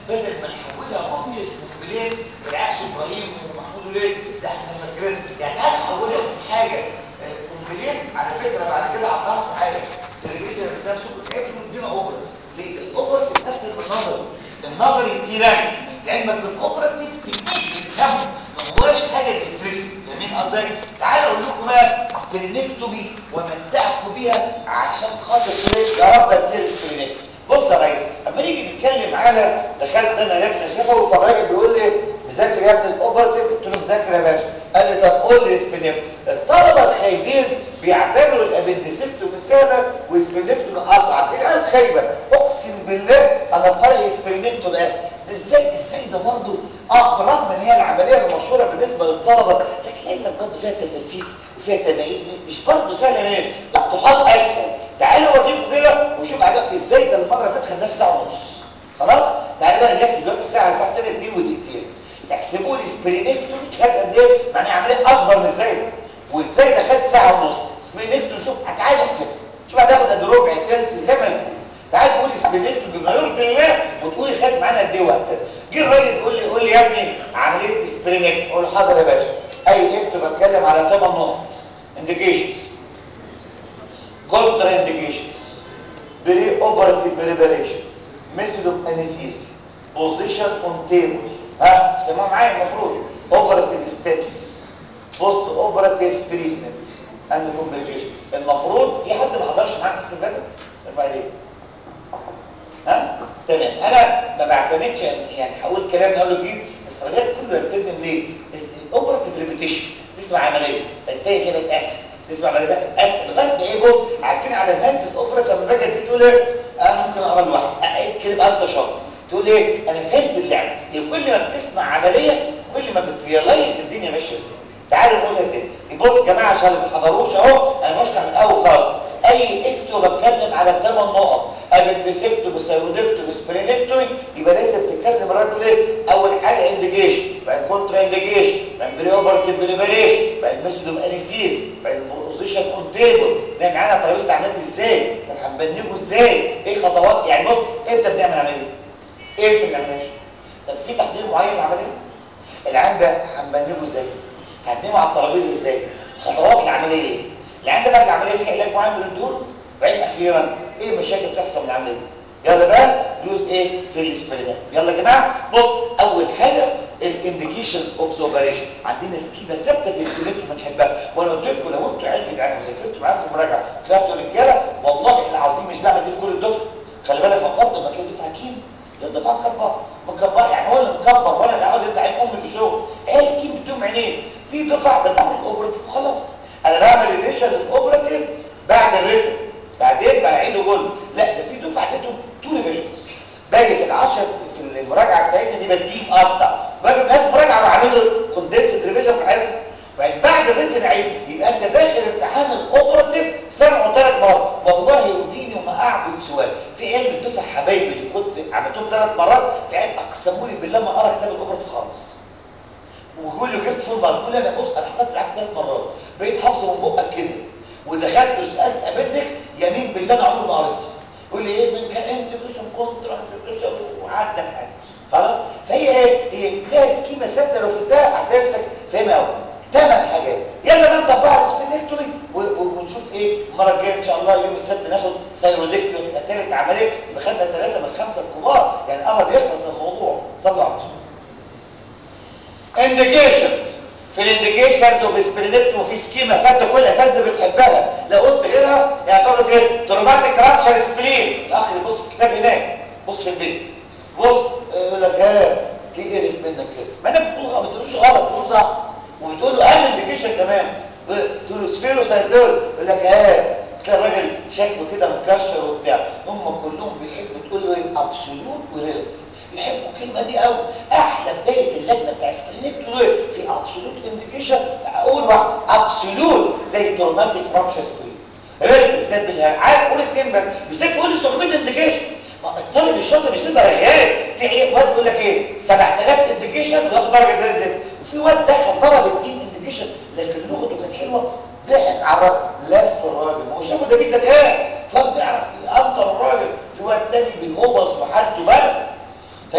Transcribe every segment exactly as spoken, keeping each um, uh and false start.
بدل ما نحولها منطقه قنبلين بالعكس ابراهيم ومحمود ليه ده احنا فاكرين يعني انا هحولها من حاجه قنبلين على فكره بعد كده هتعرفوا حاجه في الريفيجن بتاع سوق ايه بتدينا اوبرا ليه الاوبرا بتتقسم النظري النظري في راني لعلمك الاوبراتيف تكنيك بتفهمه ما هواش حاجه ديستريس فاهمين قصدي تعالوا اقول لكم بقى سبلينكتومي وامتعكم بيها عشان خاطر يا رب تصير سبلينكتومي. بص يا ريس اما نيجي نتكلم على دخلت انا لجنه شفوي فالراجل بيقول لي مذاكر يا ابني الاوبراتيف قلت له مذاكر يا باشا قال لي طب قول لي سبلينكتومي. الطلبه الخايبين بيعتبروا الابندسكتومي سهله وسبلينكتومي اصعب العيال خايبه اقسم بالله انا فرق سبلينكتومي بس ازاي ازاي ده برضه اه برغم ان هي العمليه المشهوره بالنسبه للطلبه لكن علمك برضه فيها تفاسيس وفيها تمارين مش برضه سهله ليه؟ الطحال اسهل تعالوا اوريكم كده وشوف عجبت ازاي ده المره اللي فاتت خدناها في ساعه ونص خلاص تعالى بقى نحسب دلوقتي الساعه ساعتين اتنين ودقيقتين تحسبوا لي سبلينكتومي خد قد ايه؟ معناها عمليه اكبر من ازاي وازاي ده خد ساعه ونص سبلينكتومي شوف تعالى احسب شوف هتاخد قد ربع تلت زي ما يكون تعال تقول سبلينكتومي بما يرضي الله وتقولي خد معانا قد ايه وقت جه الراجل يقول لي قول لي يا ابني عمليه سبلينكتومي اقول له حاضر يا باشا اي اكتب بتكلم على ثمان نقط انديكيشنز كونترا انديكيشنز بري اوبراتيف بريباريشن ميثود اوف انستيزيا بوزيشن اون تيبل ها سمعوا معايا المفروض اوبراتيف ستيبس بوست اوبراتيف تريتمنت اند كومبليكيشن المفروض في حد ما حضرش معاك الحصه اللي فاتت ارفع ايديك ها تمام انا ما بعتمدش يعني هقول كلام اقول له جديد بس الراجل كله يلتزم ليه الاوبراتيف ريبيتيشن تسمع عمليه التاني كده اتقسم تسمع عمليه اتقسم لغايه ما ايه بص عارفين على نهايه الاوبراتيف لما باجي ادي تقول ايه انا ممكن اقرا لوحدي اقعد كده انت شاطر تقول ايه انا فهمت اللعبه هي كل ما بتسمع عمليه كل ما بتريلايز الدنيا ماشيه ازاي تعالوا نقولها تاني بص يا جماعه عشان اللي ما حضروش اهو انا بشرح من الاول خالص اي اكتو بتكلم على الثمان نقط ابندسكتومي سيرودكتومي سبلينكتومي يبقى لازم تتكلم الراجل ايه اول حاجه انديكيشن بعد كونترا انديكيشن بعد بري اوبرتيف بريباريشن بعد ميثود اوف انستيز بعد بوزيشن اون تيبل ده معانا ترابيزه عمليه ازاي طب هنبنيه ازاي ايه خطوات يعني بص امتى بنعمل عمليه امتى ما بنعملهاش طب في تحضير معين للعمليه العام ده هنبنيه ازاي هننيمه على الترابيزه ازاي خطوات العمليه ايه العام ده بعد العمليه في علاج معين بنديله بعدين اخيرا ايه المشاكل بتحصل من العمليه دي يلا بقى دوز ايه في الاسبرينات يلا يا جماعه بص اول حاجه الانديكيشن اوف ذا اوبريشن عندنا سكيمه ثابته في السكيمات بنحبها وانا قلت لكم لو انتوا عيال جدعان وذاكرتوا معايا في المراجعه طلعتوا رجاله والله العظيم مش بعمل دي في كل الدفعه خلي بالك ما برضه ما كان دفعه كيم ده الدفعه مكبر مكبر يعني هو اللي مكبر وانا اللي قاعد يدعي امي في شغل عيال كيم بدهم عينين في دفعه بتعمل الاوبراتيف خلاص انا بعمل ريفيجن للاوبراتيف بعد الريتم بعدين بعيده جول لا ده في دفعه اديتهم تو ريفيجنز باجي في العشر في المراجعه بتاعتنا دي بديهم اقطع باجي في المراجعه بعمل له كوندنسد ريفيجن في حصه بعد الريتم عيد يبقى انت داخل امتحان الاوبراتيف سمعوا ثلاث مرات والله يوديني وما اعبد سؤال في علم الدفعه حبايبي اللي كنت عملتهم ثلاث مرات في علم اقسموا لي بالله ما اقرا كتاب الاوبراتيف خالص ويقول له جبت فول بقول له انا بص انا حطيت معاك ثلاث مرات بقيت حافظه من بقك كده ودخلت وسالت ابندكس يمين بالله انا عمري ما قريتها يقول لي ايه من كان انتجريشن كونترا انتجريشن وعدى الحاجه خلاص فهي ايه هي لها سكيمه ثابته لو فهمتها هتنسك فاهمها قوي ثمان حاجات يلا بقى نطبقها السبلينكتومي ونشوف ايه المره الجايه ان شاء الله يوم السبت ناخد سايرودكتومي وتبقى ثالث عمليه يبقى خدنا ثلاثه من الخمسه الكبار يعني قرب يخلص الموضوع صلوا على الرسول انديكيشنز في الانديكيشنز وبسبلينكتومي وفي سكيمه ثابته كل اساتذه بتحبها لو قلت غيرها يعني تقول لك ايه تروماتيك رابشر سبلين الاخ اللي بص في الكتاب هناك بص في البيت بص يقول لك ها ليه قرف منك كده ما انا بتقول غلط ما بتقولش غلط بتقول صح وبتقول له اهم انديكيشن كمان تقول له سفيروسايتوز يقول لك ها تلاقي الراجل شكله كده مكشر وبتاع هم كلهم بيحبوا تقول له ايه ابسولوت وريلاتيف يحبوا الكلمه دي قوي احلى بدايه اللجنه بتاع سبلينكتومي في ابسولوت انديكيشن اقول واحد ابسولوت زي تروماتيك رابشر سبلين ريلاتيف زي بالها عارف قول اتنين بس بالذات تقول لي سبعمية انديكيشن الطالب الشاطر مش يبقى رغاي في ايه واد يقول لك ايه سبعة آلاف انديكيشن وياخد درجه زي الزفت وفي واد دخل ضرب اتنين انديكيشن لكن لغته كانت حلوه ضحك على الراجل لف الراجل ما هو شافه ده فيه ذكاء فبيعرف يقنطر الراجل في واد تاني بالهوبس وحالته بقى فاهم قصدي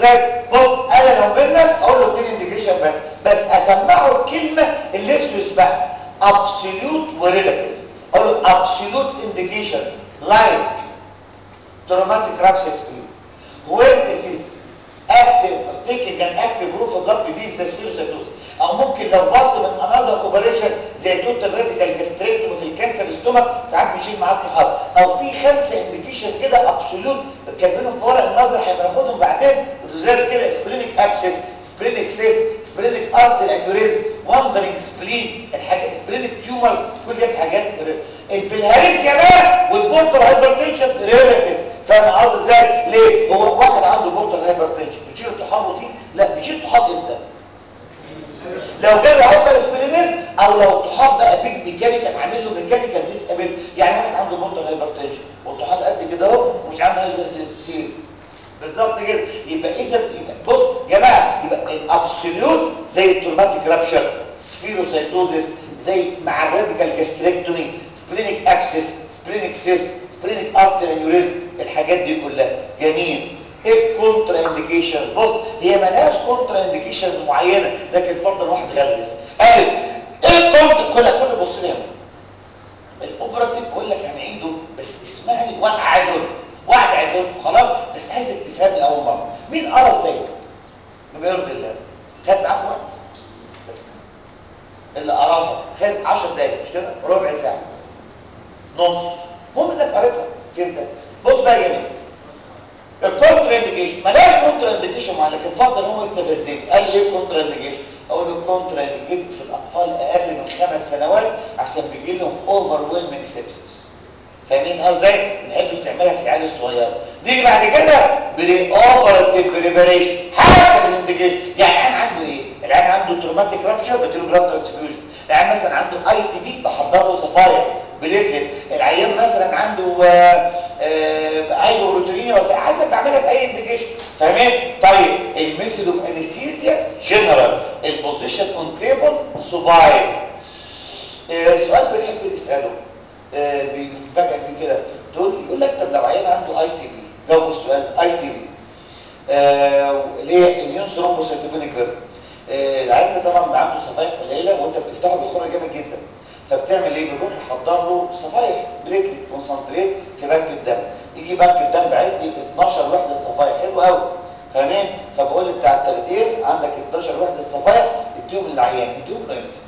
ازاي؟ بص انا لو منك اقول له اتنين انديكيشن بس بس اسمعه الكلمه اللي اسمه يسمعها ابسوليوت وريلاتيف. اقول له ابسوليوت انديكيشنز لايك traumatic rupture spleen when it is active taking an active root of blood disease زي spherocytosis او ممكن لو برضه من انذر اوبريشن زي توتال راديكال جاستريكتومي في الكانسر ستومك ساعات بيشيل معاه الطحال او في خمسه انديكيشن كده ابسوليوت كاتبينهم في ورق النظر هيبقى ناخدهم بعدين وتزاز كده سبلينيك ابسس سبلينيك سيست سبلينيك ارتري انيوريزم واندرنج سبلين الحاجه سبلينيك تيومرز كل دي الحاجات البلهارسيا بقى والبورتال هايبرتنشن ريلاتيف. فاهم قصدي ازاي؟ ليه؟ هو واحد عنده بورتال هايبرتنشن بتشيل الطحال روتين؟ لا بتشيل الطحال امتى؟ لو جاله هايبر سبلينيز او لو الطحال بقى بيج ميكانيكال عامل له ميكانيكال ديسابيل. يعني واحد عنده بورتال هايبرتنشن والطحال قد كده اهو ومش عامل هايبر سيل بالظبط كده. يبقى اذا يبقى بص يا جماعه يبقى الابسوليوت زي التروماتيك رابشر سفيروسايتوزيس زي مع الراديكال جاستريكتومي سبلينيك ابسس سبلينيك سيست سبلينيك ارتري انيوريزم الحاجات دي كلها جميل. ايه الكونترا انديكيشنز؟ بص هي ملهاش كونترا انديكيشنز معينه لكن فرضا واحد غلس قال ايه الكونترا كلها كل بص لي الاوبراتيف بقول لك هنعيده بس اسمعني وانا عايزه واحد عايزه خلاص بس عايزك تفهم لاول مره. مين قرا ازاي؟ بما يرضي الله خد معاك وقت اللي قراها خد عشر دقايق مش كده ربع ساعه نص المهم انك قريتها فهمتها. بص بقى يا جماعه الكونترا انديكيشن مالهاش كونترا انديكيشن معايا لكن فضل هو يستفزني. قال لي ايه كونترا انديكيشن؟ اقول له كونترا انديكيشن في الاطفال اقل من خمس سنوات عشان بيجي لهم اوفر ويلمنج سيبسس. فاهمين ازاي؟ ما نحبش تعملها في العيال الصغيره. دي بعد كده بري اوبراتيف بريباريشن حسب الانديكيشن. يعني العيان عنده ايه؟ العيان عنده تروماتيك رابشر بديله بلاد ترانسفيوجن. العيان مثلا عنده اي تي بي بحضر له صفايا بليتلت. العيان مثلا عنده هايبوبروتينيا بس حسب بعملها في اي انديكيشن. فاهمين؟ طيب الميثود اوف انستيزيا جنرال البوزيشن اون تيبل سوباين. سؤال بنحب نساله آه بيفاجئك بيه كده تقول يقول لك طب لو عيان عنده اي تي بي جاوب السؤال اي تي بي اللي هي اميون ثرومبوسيتوبينيك بيرد. آه العيان ده طبعا عنده صفائح قليله وانت بتفتحه بيخر جامد جدا فبتعمل ايه؟ بنروح نحضر له صفائح بليتلت كونسنتريت في بنك الدم. يجي بنك الدم باعت لي اتناشر وحده صفائح حلو قوي فاهمين؟ فبقول لي بتاع التخدير عندك اتناشر وحده صفائح اديهم للعيان اديهم له امتى؟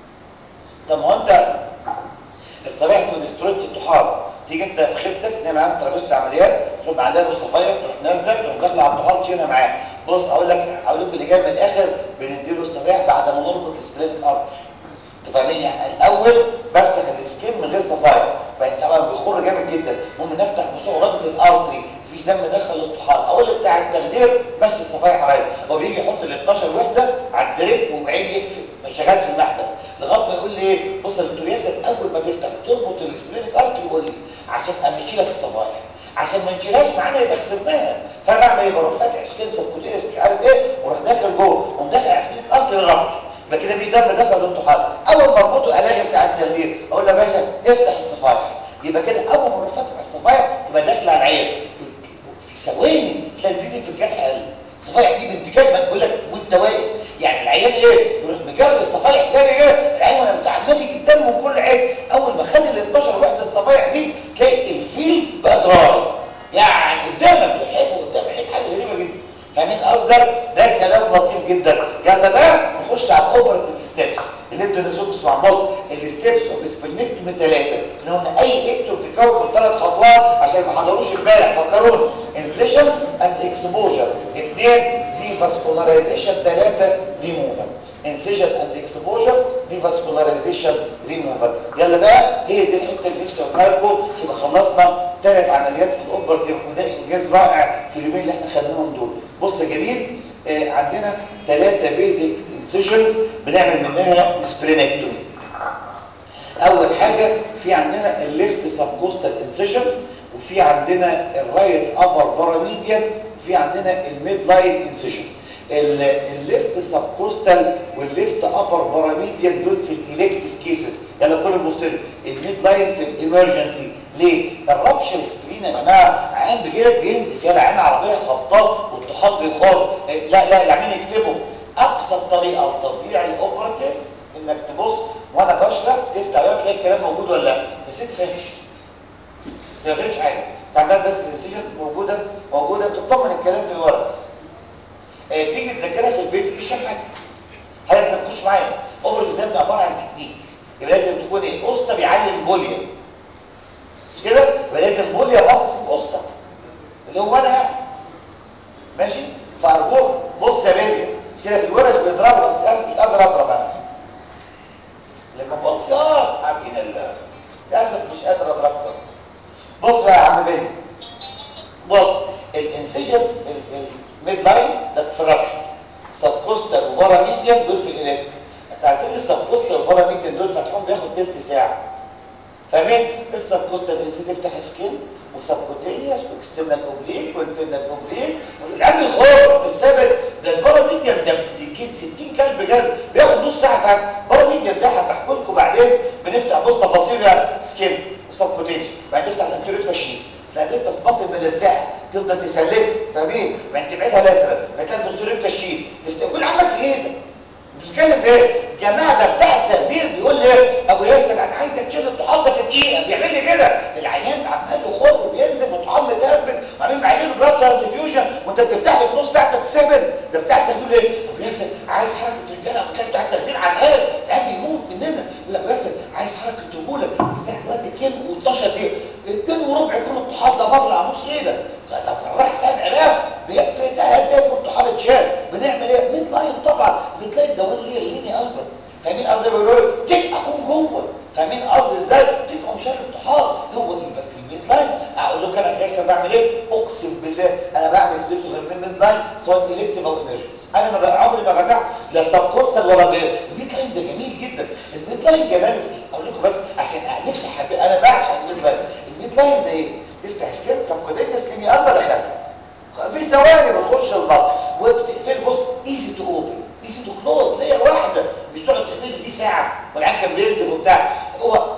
طب ما هو انت الصفائح دي بتستورد في الطحال تيجي انت في خيبتك نعمل عندك ترابيزه عمليات تروح معلقه له الصفائح تروح نازله تروح داخله على الطحال تشيلها معاه. بص اقول لك هقول لكم الاجابه من الاخر بنديله الصفائح بعد ما نربط السبلينك ارتري. انتوا فاهمين؟ يعني الاول بفتح السكين من غير صفائح بعد طبعا بيخر جامد جدا المهم نفتح بسرعه رابط الارتري مفيش دم دخل للطحال. اقول بتاع التخدير ماشي الصفائح عليا هو بيجي يحط ال اتناشر وحده على الدريب وبعدين يقفل شغال في المحبس لغايه ما يقول لي ايه بص يا دكتور ياسر اول ما تفتح تربط السبلينك ارتري وقول لي عشان امشي لك الصفائح عشان ما نشيلهاش معانا يبقى خسرناها. فانا بعمل ايه؟ بروح فاتح سكين سبكوتيريس مش عارف ايه واروح داخل جوه واقوم داخل على سبلينك ارتري ربطه يبقى كده مفيش دم دخل للطحال. اول ما اربطه الاقي بتاع التخدير اقول له يا باشا افتح الصفائح يبقى كده اول ما فتح الصفائح تبقى داخله على العين في ثواني تلاقي البليدنج في الجرح قل. الصفائح دي بنت كلمه بقول لك وانت واقف يعني العيان ايه يروح مجرب الصفائح تاني ايه العين وانا متعمد يجيب دم من كل عين. اول ما خد ال اتناشر وحده الصفائح دي تلاقي الفيلد بقى ضراري يعني قدامك بقى شايفه قدام عينيك حاجه غريبه جدا. فاهمين قصدي؟ ده كلام لطيف جدا. يلا بقى نخش على الاوبراتيف ستيبس اللي انتوا نفسكم تسمعوا. بص الستيبس اوف سبلينكتومي ثلاثه احنا قلنا اي اكتو بتتكون من ثلاث خطوات عشان ما حضروش امبارح فكروني. انسيشن اند اكسبوجر اثنين دي فاسكولاريزيشن ثلاثه ريموفال. انسيجن اند اكسبوجر دي فاسكولاريزيشن ريموفال. يلا بقى هي دي الحته اللي نفسي اقولها لكم يبقى خلصنا ثلاث عمليات في الاوبراتيف وده انجاز رائع في اليومين اللي احنا خدناهم دول. بص يا جميل آه عندنا ثلاثه بيزك انسيجنز بنعمل منها سبلينكتومي. اول حاجه في عندنا الليفت سبكوستال انسيجن وفي عندنا الرايت ابر باراميديان وفي عندنا الميد لاين انسيجن. الليفت سبكوستال والليفت ابر باراميديان دول في الالكتيف كيسز. يلا كل بص لي الميد لاين في الامرجنسي. ليه؟ الرابشر سبلين يا جماعه عين بيجيلك بينزف يلا عين عربيه خبطاه والطحال بيخر، لا لا العميل يكتبه. ابسط طريقه لتطبيع الاوبراتيف انك تبص وانا بشرح تفتح عليها تلاقي الكلام موجود ولا لا، بس انت فاهمش ما فهمتش حاجه، تعمل بس الانسجن موجوده موجوده تطمن الكلام في الورق. اه تيجي تذاكرها في البيت مش حاجه. هل انت بتخش معايا اوبراتيف ده عباره عن تكنيك، يبقى لازم تكون ايه؟ اسطى بيعلم بوليا مش كده؟ يبقى لازم بوليا باصص الاسطى اللي هو انا يعني ماشي. فارجوك بص يا بيبي مش كده في الورش بيضربوا بس انا مش قادر اضرب انا لما بصيات عارفين للاسف مش قادر اضربك. بص بقى يا عم بيبي، بص الانسجن الميد لاين ده بترابشن سب كوستال وبارا ميديان دول في الالكتريك. انت عارفين السب كوستال وبارا ميديان دول فتحهم بياخد تلت ساعه، فاهمين؟ السب كوستال انسي تفتح سكين وسبكوتينيوس واكسترنال اوبليك وانترنال اوبليك والعم يخر تتثبت. ده البارا ميديان ده بيجيب ستين كلب جاز بياخد نص ساعه فات. البارا ميديان ده هبحكي لكم بعدين. بنفتح بص تفاصيل يعني سكين وسبكوتينيوس، بعدين تفتح الانتيريور فاشيس تلاقي انت تبص ملزقه تفضل تسلك، فاهمين؟ بعدين تبعدها لاترال بتلاقي البوستيريور كشيف تفتح كل عمك في ايدك. بتتكلم في ايه؟ الجماعه ده بتاع التخدير بيقول لي ايه؟ ابو ياسر انا عايزك تشيل الطحال ده في دقيقه، بيعمل لي كده. العيان عمال يخر وبينزف والطحال متهبل وعاملين معينين بلاد ترانسفيوجن وانت بتفتح له في نص ساعه تتسبل. ده بتاع التخدير ايه؟ ابو ياسر عايز حركه رجاله، بتلاقي بتاع التخدير على الهاد العيان بيموت مننا. يقول ابو ياسر عايز حركه رجوله الساعه دلوقتي اتنين واتناشر دقيقه اتنين وربع يكون الطحال ده بره عموس ايدك. لو كان راح سبع بقى بيقفل ده هداك والطحال اتشال. بنعمل ايه؟ ميد لاين طبعا ميد لاين ده وين ليه ليني قلبك، فاهمين قصدي؟ بيقولوا ايه؟ تك اكون جوه، فاهمين قصدي ازاي؟ تك اكون شايل الطحال هو يبقى في الميد لاين. اقول لك انا ياسر بعمل ايه؟ اقسم بالله انا بعمل سبيت غير من الميد لاين سواء الكتيف او ايمرجنسي. انا ما بقى عمري ما فتحت لا سب كوستال ولا غير. الميد لاين ده جميل جدا. الميد لاين جماله في ايه؟ اقول لكم بس عشان نفسي حب... انا بعشق الميد لاين. الميد لاين ده ايه؟ تفتح سكين سبكوتينيوس ليني قلبه دخلت في ثواني بتخش البطن وبتقفل. بص ايزي تو اوبن ايزي تو كلوز لير واحده مش تقعد تقفل فيه ساعه والعيان كان بينزل وبتاع. هو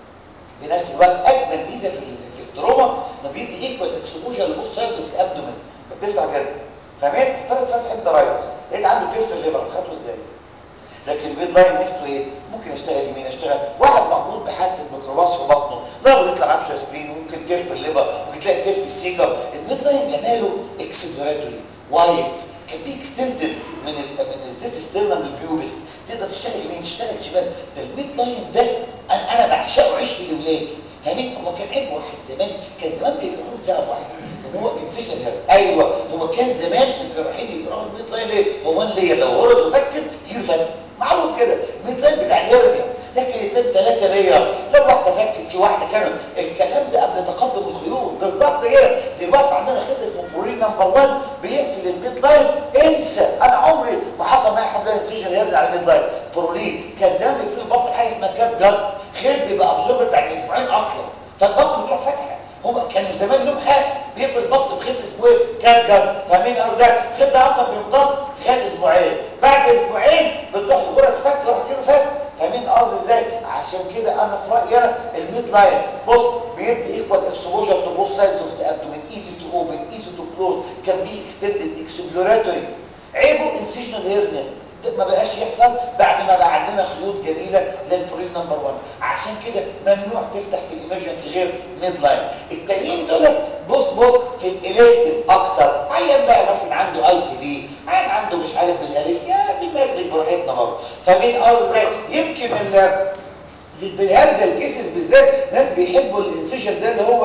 بنفس الوقت اجمل ميزه في في التروما انه بيدي ايكوال اكسبوجر لبوث سايدز اوف ابدومين. بتفتح كده فاهمين؟ افترض فتح انت رايت لقيت عنده كيرف الليفر خدته ازاي؟ لكن البيد لاين ميزته ايه؟ ممكن اشتغل يمين اشتغل واحد مخبوط بحادثه ميكروباص في بطنه ضرب يطلع رابشر سبرين وممكن تير في الليفر ممكن تلاقي تير في السيكم. البيد لاين جماله اكسبلوراتوري وايد كان بي اكستندد من ال من الزيف ستيرنم للبيوبس تقدر تشتغل يمين تشتغل شمال. ده البيد لاين ده انا انا بعشقه عشت لاولادي فاهمين؟ هو كان عيب واحد زمان كان زمان بيكرهوه لسبب واحد ان هو انسيشن هيرب. ايوه هو كان زمان الجراحين يكرهوا البيد لاين ليه؟ هو ليه لو غرض وفكت يجيله فتك معروف كده الميد لاين بتاع الهيرنيا. لكن اثنين ثلاثه رير لو واحده فكت في واحده كانوا الكلام ده قبل تقدم الخيوط بالظبط كده. دلوقتي عندنا خط اسمه بورين نمبر واحد بيقفل الميد لاين. انسى انا عمري ما حصل معايا حد انسيشن هيرنيا على الميد لاين. برولين كان زمان بيقفل البطن حاجه اسمها كات جات خيط بيبقى ابزورب بعد اسبوعين اصلا فالبطن بتروح فاتحه. هم كانوا زمان لهم حاجه بيقفل البطن بخيط اسمه ايه؟ كات جات فاهمين قصدي؟ الخيط ده اصلا بيمتص في خلال اسبوعين بعد اسبوعين بتروح الغرز فك يروح كيلو فك فاهمين قصدي ازاي؟ عشان كده انا في رايي انا الميد لاين بص بيدي ايكوال اكسبوجر تو بوث سايدز اوف ذا ابدومين ايزي تو اوبن ايزي تو كلوز كان بي اكستندد اكسبلوراتوري. عيبه انسيشنال هيرنيا ما بقاش يحصل بعد ما بقى عندنا خيوط جميله زي البرين نمبر واحد. عشان كده ممنوع تفتح في الامرجنسي غير ميد لاين. التانيين دول بص بص في الالكتيف اكتر. عيان بقى مثلا عنده اي تي بي عيان عنده مش عارف بالهرسيا بيمزج براحتنا برضه فاهمين قصدي ازاي؟ يمكن ال في البلهارزه الكيسز بالذات ناس بيحبوا الانسيشن ده اللي هو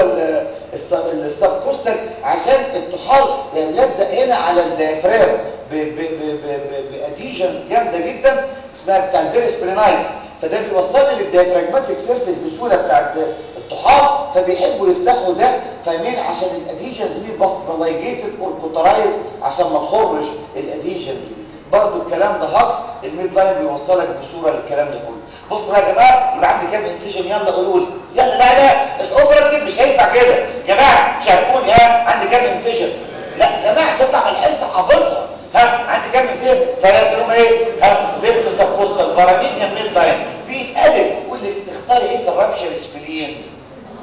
السبكوستال عشان الطحال بيلزق هنا على الديافرام باديشنز جامده جدا اسمها بتاع البيرسبرينايتس فده بيوصلني للديافراجماتيك سيرفيس بسهوله بتاع الطحال فبيحبوا يفتحوا ده فاهمين عشان الاديشنز دي بلايجيتد اور كوترايز عشان ما تخرج الاديشنز دي. برضو الكلام ده هاكس الميد لاين بيوصلك بصوره للكلام ده كله. بص بقى يا جماعه يبقى عندي كام انسيشن يلا قولوا لي يلا. لا لا الاوبراتيف مش هينفع كده يا جماعه شاركوني ها عندي كام انسيشن. لا يا جماعه تطلع من الحصه حافظها. ها عندي كام انسيشن ثلاثه هم ايه؟ ها ليفت سبوستال باراميديان ميد لاين. بيسالك يقول لك تختاري ايه في الرابشر سبلين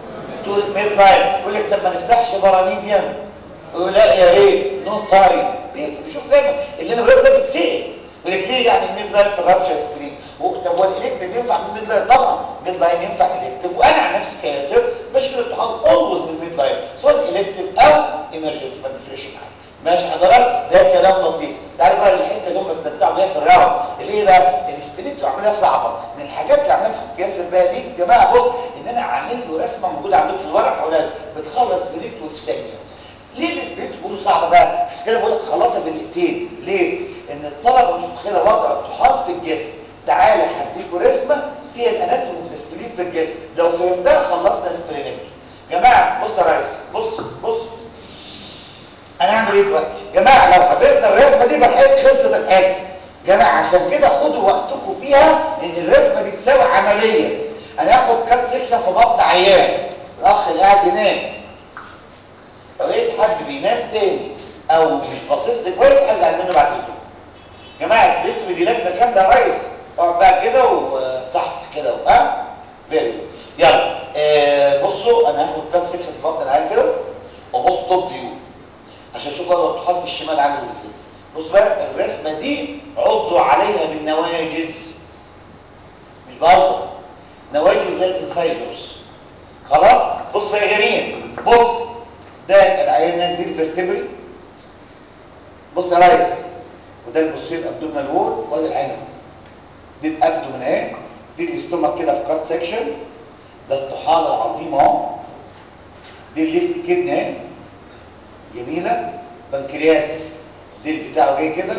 تقول ميد لاين. يقول لك طب ما نفتحش باراميديان يقول لا يا ريت نو تايم بيفهم بيشوف دايما اللي انا بقوله ده بيتسال. يقول لك ليه يعني الميد لاين في الرابشر سبلين؟ طب هو الالكتيف ينفع من الميد لاين؟ طبعا الميد لاين ينفع الكتيف، وانا عن نفسي كياسر بشيل الطحال اولويز من الميد لاين سواء الكتيف او ايمرجنسي، ما بيفرقش معايا. ماشي حضرتك؟ ده كلام لطيف. تعالوا بقى الحته اللي هم استمتعوا بيها في الراوند اللي ايه بقى؟ السبليت عمليه صعبه. من الحاجات اللي عملها ياسر بقى ليه يا جماعه؟ بص ان انا عامل له رسمه موجوده عندكم في الورق ولا بتخلص سبليت وفي ثانيه. ليه السبليت بيقولوا صعبه بقى؟ عشان كده بقول لك خلصها في دقيقتين. ليه؟ ان الطلبه مش متخيله وضع الطحال في الجسم. تعالى هديكوا رسمه فيها الاناتومي والسبلين في الجسم، لو فهمتها خلصنا سبلينكتومي. يا جماعه بص يا ريس، بص بص انا هعمل ايه دلوقتي؟ يا جماعه لو حفظنا الرسمه دي بقى خلصت الحصه. يا جماعه عشان كده خدوا وقتكم فيها، ان الرسمه دي تساوي عمليه. انا هاخد كات سيكشن في بطن عيان، الاخ اللي قاعد ينام، لو لقيت حد بينام تاني او مش باصص لي كويس هزعل منه بعد الدكتور. يا جماعه سبيتوا دي لجنه كامله يا ريس، اقعد بقى كده وصحصح كده ها فيري جود. يلا آه بصوا انا هاخد كات سيكشن في بطن العيان كده وبص توب فيو عشان اشوف وضع الطحال في الشمال عامل ازاي. بص بقى الرسمه دي عضوا عليها بالنواجذ، مش بهزر، نواجذ للانسايزرز. خلاص بص بقى يا جميل، بص ده العينه دي الفرتبري، بص يا ريس، وده البوستير ابدومينال وول، وادي العينه دي الابدومين اهي، دي الاستومك كده في كات سيكشن، ده الطحال العظيم اهو، دي الليفت كدني اهي جميله، بنكرياس الديل بتاعه جاي كده.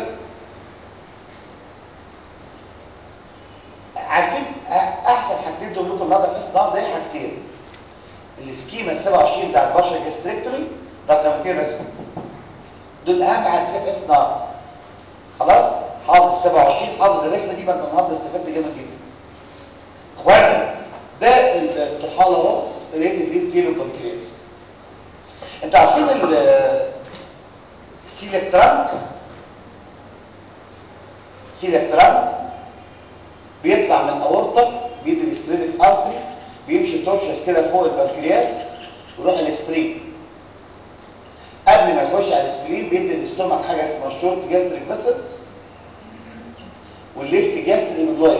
عارفين احسن حاجتين دول لكم النهارده في النهارده ايه؟ حاجتين، السكيما ال سبعة وعشرين بتاع البشر جاستريكتومي رقم اتنين رسم، دول اهم حاجتين في النهارده. خلاص حافظ سبعة وعشرين، حافظ الرسمه دي بقى النهارده استفدت جامد جدا. اخوانا ده الطحال اهو ريتد ليه كيلو بنكرياس. انتوا عارفين السيليك ترانك؟ سيليك ترانك بيطلع من الاورطه بيدي السبلينيك ارتري، بيمشي تورشس كده فوق البنكرياس ويروح الاسبرين. قبل ما يخش على الاسبرين بيدي الاستومك حاجه اسمها شورت جاستريك فيسلز والليفت جاستريك ميدلاين.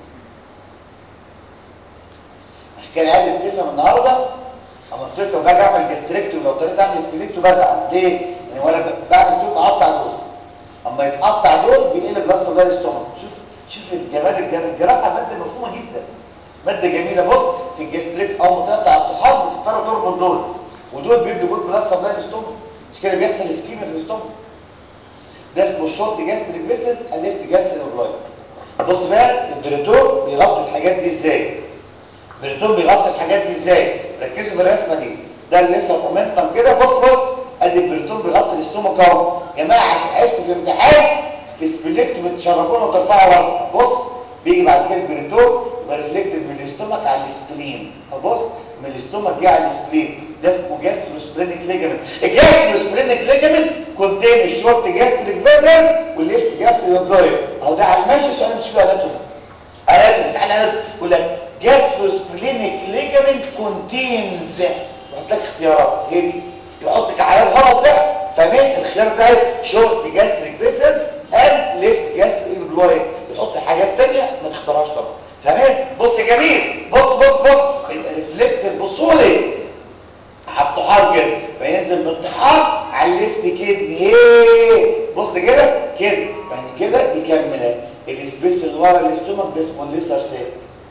عشان كده عايز تفهم النهارده اما قلت لكم باجي اعمل جاستريكتومي لو اضطريت اعمل سبلينكتو بزعل. ليه؟ يعني ولا بعمل سبلينكتو بقطع دول، اما يتقطع دول بيقلب بس ده الاستومك. شوف شوف الجمال، الجراحه ماده مفهومه جدا، ماده جميله. بص في الجاستريك او متقطع الطحال بتضطر تربط دول ودول بيدوا جود بلاد سبلاي للاستومك، مش كده بيحصل اسكيميا في الاستومك. ده اسمه الشورت جاستريك فيسلز الليفت جاستريك بلايد. بص بقى البريتون بيغطي الحاجات دي ازاي؟ البريتون بيغطي الحاجات دي ازاي؟ ركزوا في الرسمه دي، ده اللي لسه مومنتم كده. بص بص ادي البريتون بيغطي الاستومك اهو. يا جماعه عشتوا في امتحان في سبليكتو بتشرفونا وترفعوا راسنا. بص بيجي بعد كده البريتون يبقى ريفلكتد من الاستومك على السبلين. فبص من الاستومك جه على السبلين، ده اسمه جاستروسبلينيك ليجامنت. الجاستروسبلينيك ليجامنت كونتين الشورت جاستريك فيسل والليفت جاستريك بلايد اهو. ده على الماشي سؤال مش فيه اناتومي. اناتومي تعالى اناتومي يقول لك جاستروسبلينيك ليجامنت كونتينز، يحط لك اختيارات هي دي، يحطك على غلط بقى. فاهمين الخيار ده؟ شورت جاستريك فيسلز اند ليفت جاستريك بلايد، يحط حاجات ثانيه ما تختارهاش طبعا. فاهمين؟ بص يا جميل، بص بص بص يبقى ريفلكتد بصولي على الطحال كده، فينزل من الطحال على الليفت كدني ايه. بص كده كده يعني كده يكمل السبيس اللي ورا الاستومك ده اسمه الليسر سيل.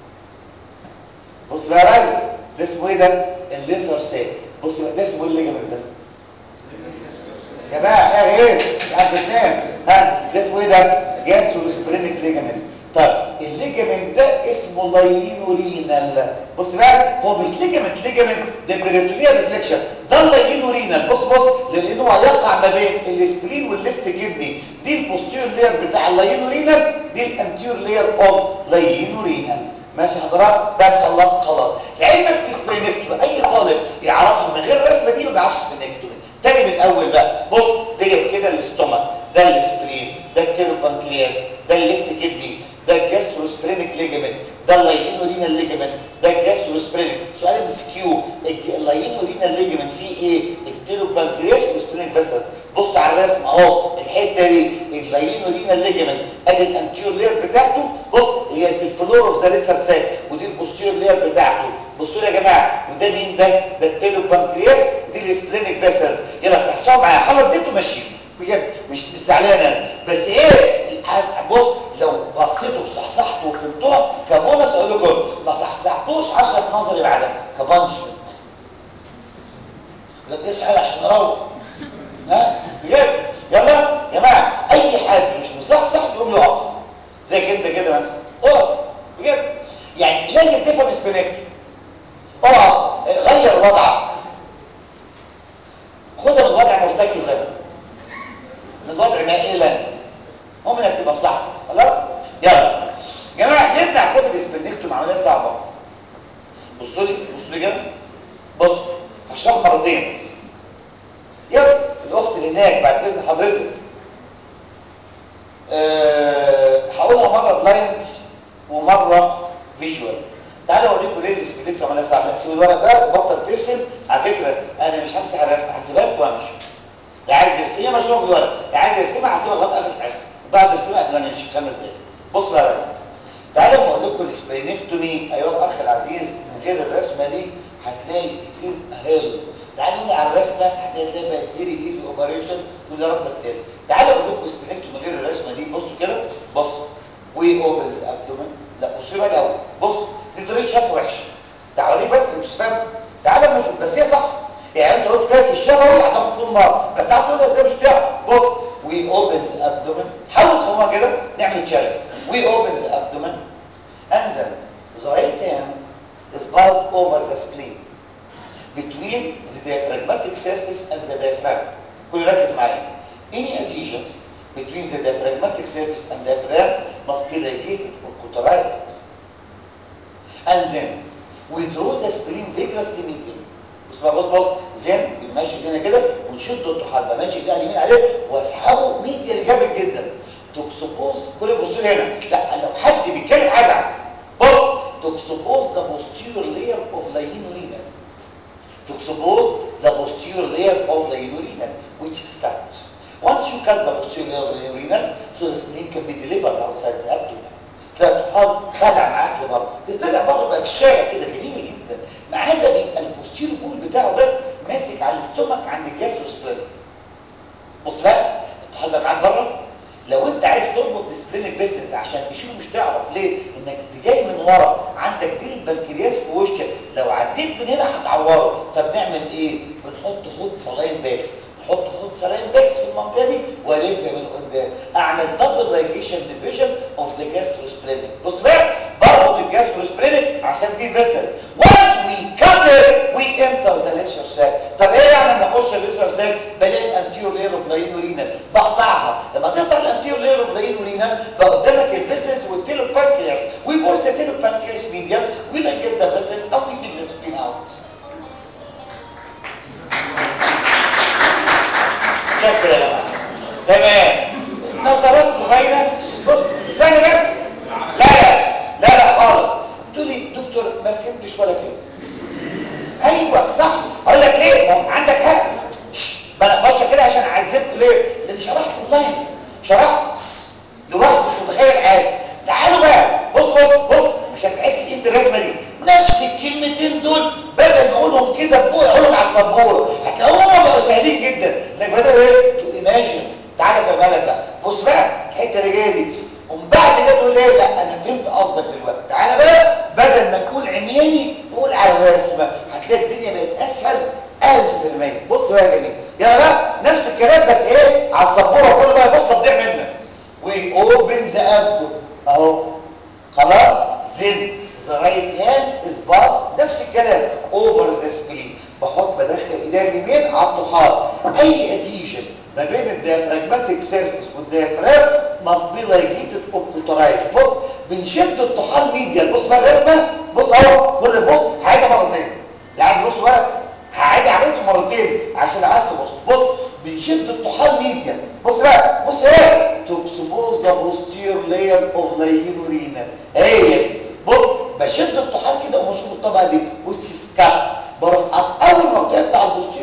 بص بقى يا ريس ده اسمه ايه؟ ده الليسر سيل. بص بقى ده اسمه ايه الليجمنت ده؟ يا جماعه يا غير قاعد بتنام ها ده اسمه ايه؟ ده جاستروسبلينيك ليجمنت. طيب الليجمنت ده اسمه لاينورينال. بص بقى هو مش ليجمنت، ليجمنت ده بريتونيال ريفليكشن، ده اللاينورينال. بص بص لانه هيقع ما بين السبلين والليفت كدني، دي البوستيريور لاير بتاع اللاينورينال، دي الانتيور لاير اوف لاينورينال. ماشي حضرتك؟ بس خلصت خلاص. لعلمك السبلينكتومي اي طالب يعرفها من غير الرسمه دي ما بيعرفش سبلينكتومي. تاني من الاول بقى، بص ديت كده الاستومك، ده السبلين، ده الكيلوبانكرياس، ده الليفت كدني، ده الجاستروسبلينيك ليجمنت، ده اللاينورينال ليجمنت، ده الجاستروسبلينيك. سؤال ام اس كيو، اللاينورينال ليجمنت فيه ايه؟ الكيلوبانكرياس والسبلينيك فيسلز، بص على الرسم اهو، الحته دي اللاينورينال ليجمنت، ادي الانتيور لير بتاعته، بص هي في الفلور اوف ذا ليتر ساك، ودي البوستير لير بتاعته. بصوا يا جماعه، وده مين ده؟ ده التيلو بانكرياس، ودي السبلينيك فيسلز. يلا صحصحوا معايا، خلص زيت ومشي بجد، مش مش زعلان انا، بس ايه بص لو بصيتوا وصحصحتوا وفهمتوها كبونص اقول لكم، ما صحصحتوش عشرة نظري بعدها كبانشمنت. لا اصحى عشان اروح. ها بجد. يلا يا جماعه، اي حد مش مصحصح يقوم له اقف زي انت كده مثلا، اقف بجد. يعني لازم تفهم سبينكتوم. اقف، غير وضعك، خدها من وضع مرتكزا، من وضع مائلا، هم انك تبقى مصحصح. خلاص يلا يا جماعه، ليه بنعتبر سبينكتوم عمليه صعبه؟ بصوا لي بصوا لي كده، بص هشرح مرتين. يلا الاخت اللي هناك بعد اذن حضرتك، أه هقولها مره بلايند ومره فيجوال. تعالوا اوريكم ليه السبينكتوم عمليه صعبه. سيب الورق بقى وبطل ترسم. على فكره انا مش همسح الرسم، هسيبها لكم وامشي. اللي عايز يرسمها مش هو في الورق، اللي عايز يرسمها هسيبها لغايه اخر الحصه، وبعد يرسمها قبل ما نمشي خمس دقايق. بص بقى يا ريس، تعالوا اقول لكم السبينكتومي ايها الاخ العزيز. من غير الرسمه دي هتلاقي اتيز اهيل. تعالوا لي على الرسمه هتلاقي بقت فيري ايزي اوبريشن، تقول يا رب تسهل. تعالوا اقول لكم سبينكتومي من غير الرسمه دي. بصوا كده، بص وي اوبنز ابدومن. لا بصوا بقى الاول، بص دي طريقه شرح وحشه، تعالوا لي بس انتوا تفهموا. تعالوا ما بس هي صح. يعني انت قلت كده في الشفوي هتاخد فول مره، بس تعالوا تقول ازاي مش تعرف. بص وي اوبنز ابدومن، حاول تفهموها كده، نعمل تشالنج. وي اوبنز ابدومن and then the right hand is passed over the spleen between the diaphragmatic surface and the diaphragm. كل ركز معايا. Any adhesions between the diaphragmatic surface and diaphragm must be ligated or cauterized. And then we draw the spleen vigorously من هنا. بص بقى، بص بص زين بنمشي هنا كده ونشد الطحال، بمشي ايدي على اليمين عليه واسحبه ميديا جامد جدا. توكسوبوز، كل بصوا لي هنا، لا لو حد بيتكلم ازعل. بص توكسوبوز the posterior layer of the linurinal. توكسوبوز the posterior layer of the linurinal which is cut. Once you cut the posterior layer of the linurinal, so the spleen can be delivered outside the abdomen. تلاقي الطحال طالع معاك لبره، بيطلع بره بقى في الشارع كده جميل جدا. ما عدا بيبقى البوستيريور بول بتاعه بس ماسك على الاستومك عند الجاستروسبلين. بص بقى الطحال بقى معاك بره. لو انت عايز تربط السبلينيك فيسلز عشان تشيله مش تعرف ليه، انك جاي من ورا عندك ديل البنكرياس في وشك، لو عديت من هنا هتعوره. فبنعمل ايه؟ بنحط خط سلاين باكس، نحط خط سلاين باكس في المنطقه دي والف من قدام، اعمل دبل لايجيشن ديفيجن اوف ذا جاستروسبلينيك. بص بقى بربط الجاستروسبلينيك عشان في فيسل. وانس وي كات ات وي انتر ذا ليشر ساك. طب ايه يعني لما اخش الليشر ساك؟ بلاقي الانتيور لير اوف ذا لينورينال، بقطعها. لما تقطع الانتيور لير اوف ذا لينورينال بقى قدامك الفيسلز والتيلو بانكرياس. وي بول ذا تيلو بانكرياس ميديال وي لايجيت ذا فيسلز او وي تيك ذا سبلين اوت. شكرا يا جماعه. تمام، نظراتكم باينه. بص استنى بس، لا لا لا لا خالص. تقول لي دكتور ما فهمتش ولا كلمه. ايوه صح، اقول لك ليه؟ ما هو عندك حق. ما انا بشرح كده عشان اعذبكم ليه؟ لان شرحت بلاين، شرحت لواحد مش متخيل حاجه. تعالوا بقى بص بص بص مش هتحس قيمه الرسمه دي. نفس الكلمتين دول بدل ما اقولهم كده بقول اقولهم على السبوره، هتلاقوهم بقوا سهلين جدا. انك بدل ايه؟ تو ايماجن. تعالى افهمها لك بقى. بص بقى الحته اللي جايه دي، ومن بعد كده تقول ايه؟ لا انا فهمت قصدك دلوقتي. تعالى بقى بدل ما تقول عمياني قول على الرسمه، هتلاقي الدنيا بقت اسهل ألف في المية. بص بقى يا جميل، يلا بقى نفس الكلام بس ايه؟ على السبوره كله بقى. بص تضيع منك. وي اوبن ذا ابدو اهو، خلاص. زين ذا رايت هاند از باس، نفس الكلام اوفر ذا سبلين. بحط بدخل ايديا اليمين على الطحال. اي اديشن ما بين الديافراجماتيك سيرفيس والديافراجم ماست بي لايجيتد اور كوترايزد. بص بنشد الطحال ميديال. بص بقى الرسمه، بص اهو كل بص هعيدها مرتين. اللي عايز يبص بقى هعيدها على الرسم مرتين عشان عايز تبص. بص بنشد الطحال ميديال. بص بقى بص ايه؟ to expose the posterior layer of the linurinal. هي بص بشد الطحال كده وبشوف الطبقه دي which is cut، بروح اول ما بتقطع البوستيريور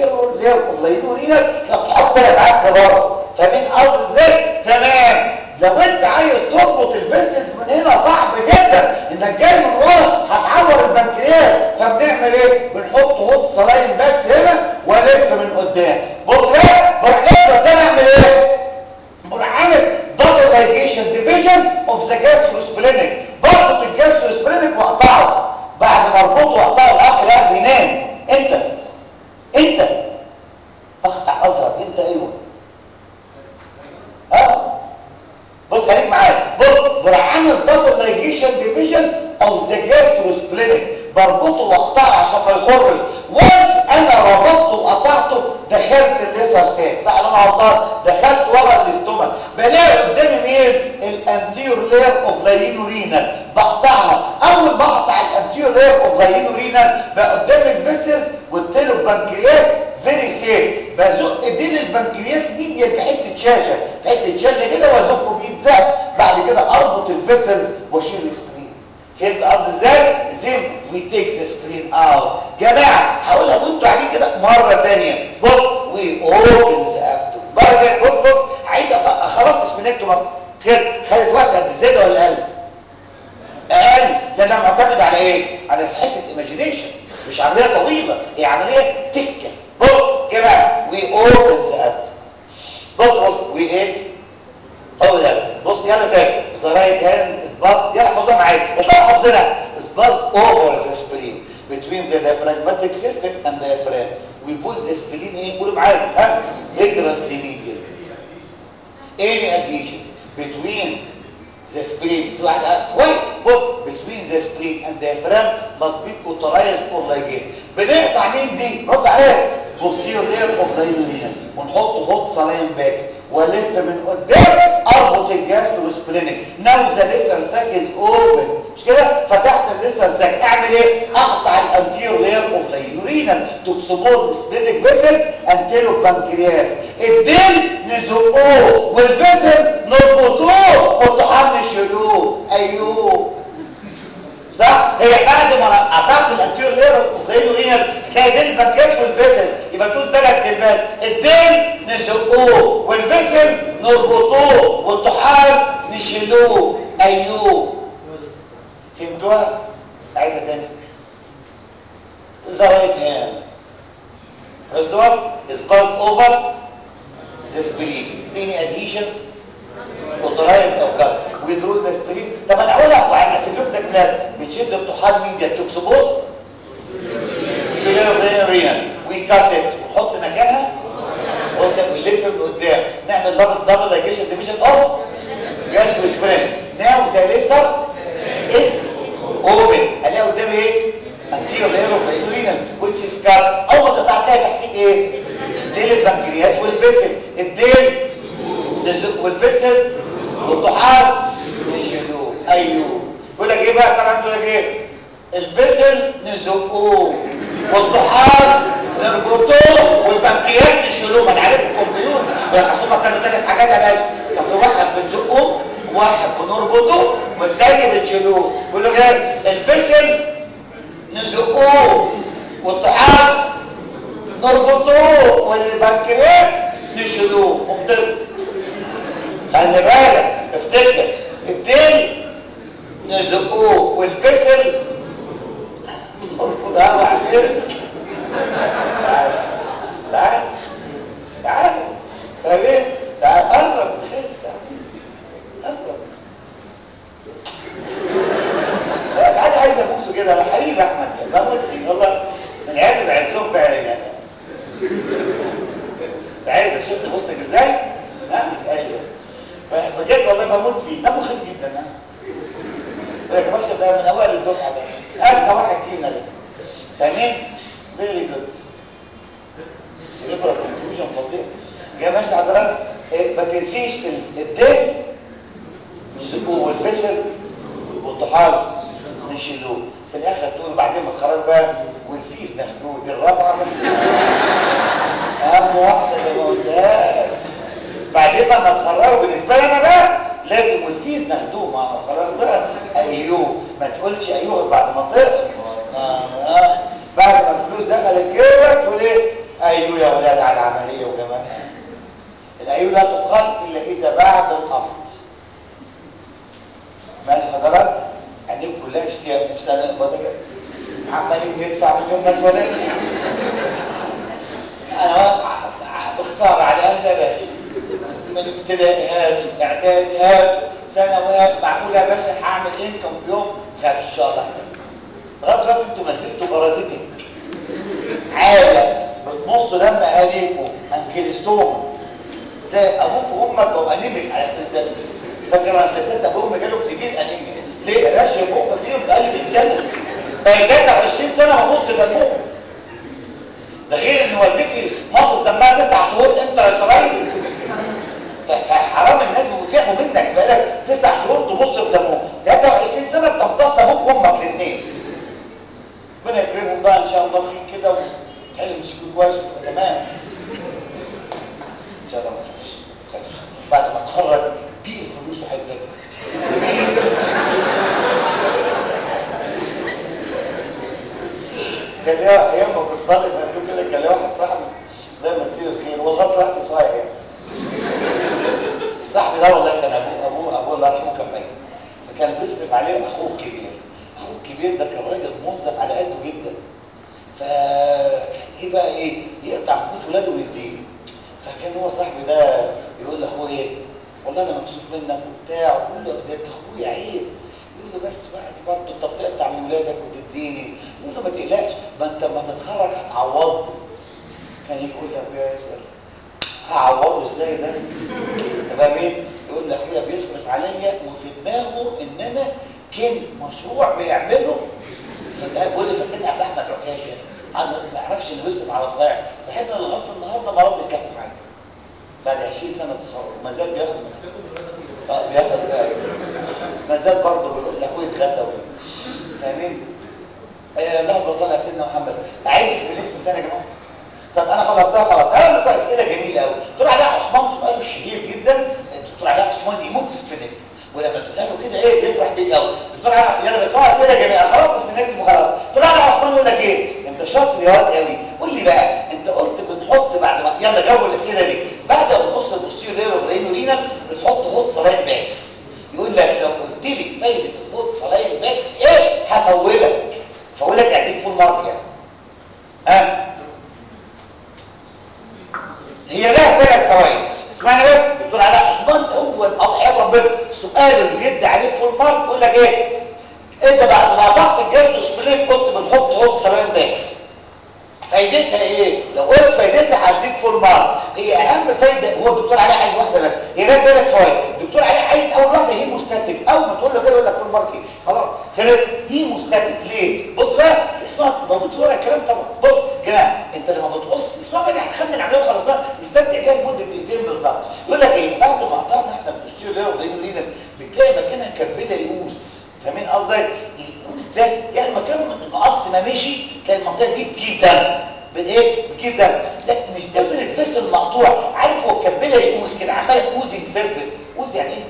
لير اوف لاينورينال تحط معاك بره. فاهمين قصدي ازاي؟ تمام. لو انت عايز تربط الفيسلز من هنا صعب جدا، انك جاي من ورا هتعور البنكرياس، فبنعمل ايه؟ بنحط هوت سلاين باكس هنا والف من قدام. بص بقى بروح جاي قدام اعمل ايه؟ بروح عامل دبل لايجيشن ديفيجن اوف ذا جاستروسبلينيك، بربط الجاستروسبلينيك واقطعه. بعد ما اربطه واقطعه الاخ لا بينام. انت انت اقطع ازرق انت. ايوه اه بص خليك معايا. بص بروح عامل دبل لايجيشن ديفيجن اوف ذا جاستروسبلينيك، بربطه واقطعه عشان ما يخرج. وانس انا ربطته وقطعته دخلت الليسر ساك، صح ولا انا غلطان؟ دخلت ورا الاستومك، بلاقي قدامي مين؟ الانتيور لير اوف لاينورينال، بقطعها. اول ما اقطع الانتيور لير اوف لاينورينال بقى قدامي الفيسلز والتيلو بنكرياس فيري سيف. بزق ديل البنكرياس ميديا في حته شاشه، في حته شاشه كده وازقه بايد زق. بعد كده اربط الفيسلز واشيل السبرين. فهمت قصدي ازاي؟ زين وي تيك ذا سبرين اوت. جماعه هقولها وانتوا قاعدين كده مره ثانيه. بص وي اوبن ذا ابدو مره ثانيه. بص بص هعيد خلاص سبلينكتوم اصلا كده خدت وقت قد زياده ولا اقل؟ اقل. لان انا معتمد على ايه؟ على صحه الايماجينيشن، مش عمليه طويله، هي عمليه تكه. بص يا جماعه وي اوبن ذا ابدو. بص بص وي ايه؟ اول ده بص يلا تاني. ذا رايت هاند از باست، يلا حافظها معايا اطلعوا حافظينها. از باست اوفر ذا سبلين between the diaphragmatic circuit and diaphragm. we pull the spleen ايه؟ قولوا معايا ها vigorously medial. any adhesions between the spleen في واحد كويس. بص between the spleen and diaphragm must be cauterized or ligated. بنقطع مين دي؟ رد عليها. posterior layer of lining ونحط هوت سلاين باكس والف من قدام اربط الجاستروسبلينيك. ناو ذا ليسر ساك از اوبن، مش كده؟ فتحت الليسر ساك اعمل ايه؟ اقطع الانتير لير اوف لاينورينال توكسوبوز سبلينيك فيسل انتيرو بانكرياس. الديل نزقوه والفيسل نربطوه والطحال نشيلوه. ايوه صح؟ هي بعد ما قطعت الانتير لير اوف لاينورينال تلاقي ديل البنكرياس والفيسل، يبقى تقول ثلاث كلمات. الديل نزقوه والفيسل نربطوه والطحال نشيلوه. ايوه فهمتوها؟ اعيدها تاني. ذا رايت هاند first one is passed over the spleen. any adhesions authorized او كده withdraw the spleen. طب انا اقولها وعلى اسلوب تكمله. بنشد الطحال ميديا توكسوبوز سيلينورينال وي كات ات ونحط مكانها ونلف من قدام نعمل دبل دبل لايجيشن ديفيجن اوف جاستروسبلين. ناو ذا ليسر از اوبن. الاقي قدامي ايه؟ انتيريور لير اوف لاينورينال which is cut. اول ما تقطع تلاقي تحتيك ايه؟ ديل البنكرياس والفيسل. الديل نزق والفيسل والطحال نشيلوه. ايوه يقول لك ايه بقى؟ طبعا تقول لك ايه؟ الفيسل نزقوه والطحال نربطوه والبنكرياس نشيلوه. ما انا عارف الكونفيوز اصل ما كانوا ثلاث حاجات يا باشا. كان في واحد بنزقه وواحد بنربطه والثاني بنشيلوه. يقول له ايه؟ الفيسل نزقوه والطحال نربطوه والبنكرياس نشيلوه. مختصر خلي بالك افتكر. الديل نزقوه والفيسل لا وعمل تعال تعال تعال فاهمين؟ تعال قرب تخيل. تعال قرب. تعال عايز ابوسه كده يا حبيبي احمد بموت فيك والله. من عيال بعزهم فعلا يعني. عايزك شفت بوستك ازاي؟ ها؟ ايوه بجد والله بموت فيه. ده مخيف جدا. ها يا باشا ده من اوائل الدفعه، ده اذكى واحد فينا ده. فاهمين؟ فيري جود. سيريبرال كونفيوجن فظيع يا باشا حضرتك. إيه ما تنسيش الديل نزقوه والفيسل والطحال نشيلوه. في الاخر تقول بعدين ما تخرج بقى والفيس ناخدوه. دي الرابعه بس اهم واحده اللي ما قلتهاش. بعدين ما تخرجوا بالنسبه لي انا بقى لازم والفيس ناخدوه. ما خلاص بقى. ايوه ما تقولش ايوه بعد ما تقف. آه آه. بعد ما الفلوس دخلت جيبك تقول ايه؟ ايوه يا ولاد يوم ما اتولدت انا واقع بخساره على اهل باشا، من ابتدائي هات، اعدادي هات، ثانوي هات، معقوله يا باشا هعمل انكم في يوم؟ خاف ان شاء الله لغايه دلوقتي انتوا ما زلتوا بارازيتك عالم بتمص دم اهاليكم انكلستوم، تلاقي ابوك وامك بقوا انيميك على سلسله. فاكر انا سلسله ابوك وامي جالهم سجين انيميا ليه؟ يا باشا ابوك فيهم بقى مية سنه بقى تلاتة وعشرين سنه بنص دمهم. ده غير ان والدتي مصص دمها تسع شهور انت يترين، فحرام الناس بتعبوا منك بقالك تسع شهور تبص في دمهم، تلاتة وعشرين سنه بتمتص ابوك وامك الاثنين. ربنا يكرمهم بقى ان شاء الله فيك كده وتحل مسكين كويس وتبقى تمام ان شاء الله. ما تخافش ما تخافش، بعد ما تخرج بيق الفلوس وهيتفتح كان ليا ايام ما كنت طالب قد كده، كان ليا واحد صاحبي الله يمسيه الخير والله طلعت صايع يعني. صاحبي ده والله كان ابوه ابوه ابوه الله يرحمه كان ميت، فكان بيصرف عليه اخوه الكبير. اخوه الكبير ده كان راجل موظف على قده جدا، فكان ايه بقى ايه يقطع من قوت ولاده ويديه. فكان هو صاحبي ده يقول لاخوه ايه والله انا مكسوف منك وبتاع، ويقول له ده انت اخويا عيب، يقول له بس بعد برضه انت بتقطع من ولادك وتديني، يقول له ما تقلقش ما انت لما تتخرج هتعوضني. كان يقول لابويا يسال هعوضه ازاي ده؟ انت فاهمين؟ يقول لاخويا بيصرف عليا وفي دماغه ان انا كان مشروع بيعمله، بيقول لي فاكرني عبد احمد عكاشه عايز ما يعرفش انه بيصرف على صايع. صاحبنا لغايه النهارده ما ردش له حاجه بعد عشرين سنه تخرج وما زال بياخد اه بياخد ما زال برضه بيقول لاخويا اتغدى وين. فاهمين؟ آه اللهم صل على سيدنا محمد. اعيد اسئلتكم تاني يا جماعه. طب انا خلصتها خلاص. انا لكم اسئله جميله قوي. دكتور علاء عثمان سؤاله الشهير جدا، الدكتور علاء عثمان يموت في سبينك ولما تقول له كده ايه بيفرح بيك قوي. دكتور علاء يلا بسمعوا اسئله جميله خلاص سبينك وخلاص. دكتور علاء عثمان يقول لك ايه؟ انت شاطر يا واد قوي، قول لي بقى انت قلت بنحط بعد ما يلا جاوبوا الاسئله دي بعد ما بنقص البوستير لير وفرينو رينا بنحط هوت سلاين باكس. يقول لك لو قلت لي فايده الهوت سلاين باكس ايه هفولك فولك اديك فول مارك يعني. ها أه؟ هي لها ثلاث فوائد اسمعني بس. دكتور علاء عثمان اول اضحيه ربنا السؤال اللي بيدي عليه فول مارك يقول لك ايه؟ انت بعد ما قطعت الجهاز سبليت قلت بنحط هوت سلاين باكس فايدتها ايه؟ لو قلت فايدتها هديك فول مارك. هي اهم فايده هو الدكتور علاء عايز واحده بس، هي لها ثلاث فوائد. الدكتور علاء عايز اول واحده هيموستاتيك، اول ما تقول له كده يقول لك فول مارك ايه؟ خلاص خلص. هيموستاتيك ليه؟ بص بقى اسمع موجود في ورقه الكلام طبعا. بص يا جماعه انت لما بتقص اسمع بقى احنا خدنا العمليه وخلصناها نستمتع بيها لمده دقيقتين بالظبط. يقول لك ايه؟ بعد ما قطعنا احنا البوستيريور لير اوف ذا بتلاقي مكانها كابيلاري اوز. فاهمين قصدي؟ الاوز ده يعني مكان المقص ما مشي تلاقي المنطقه دي بتجيب دم بالايه؟ بتجيب دم. لا مش ديفنت فيسل مقطوع، عارف هو كابيلاري اوز كده عمال اوزنج سيرفيس. اوز يعني ايه؟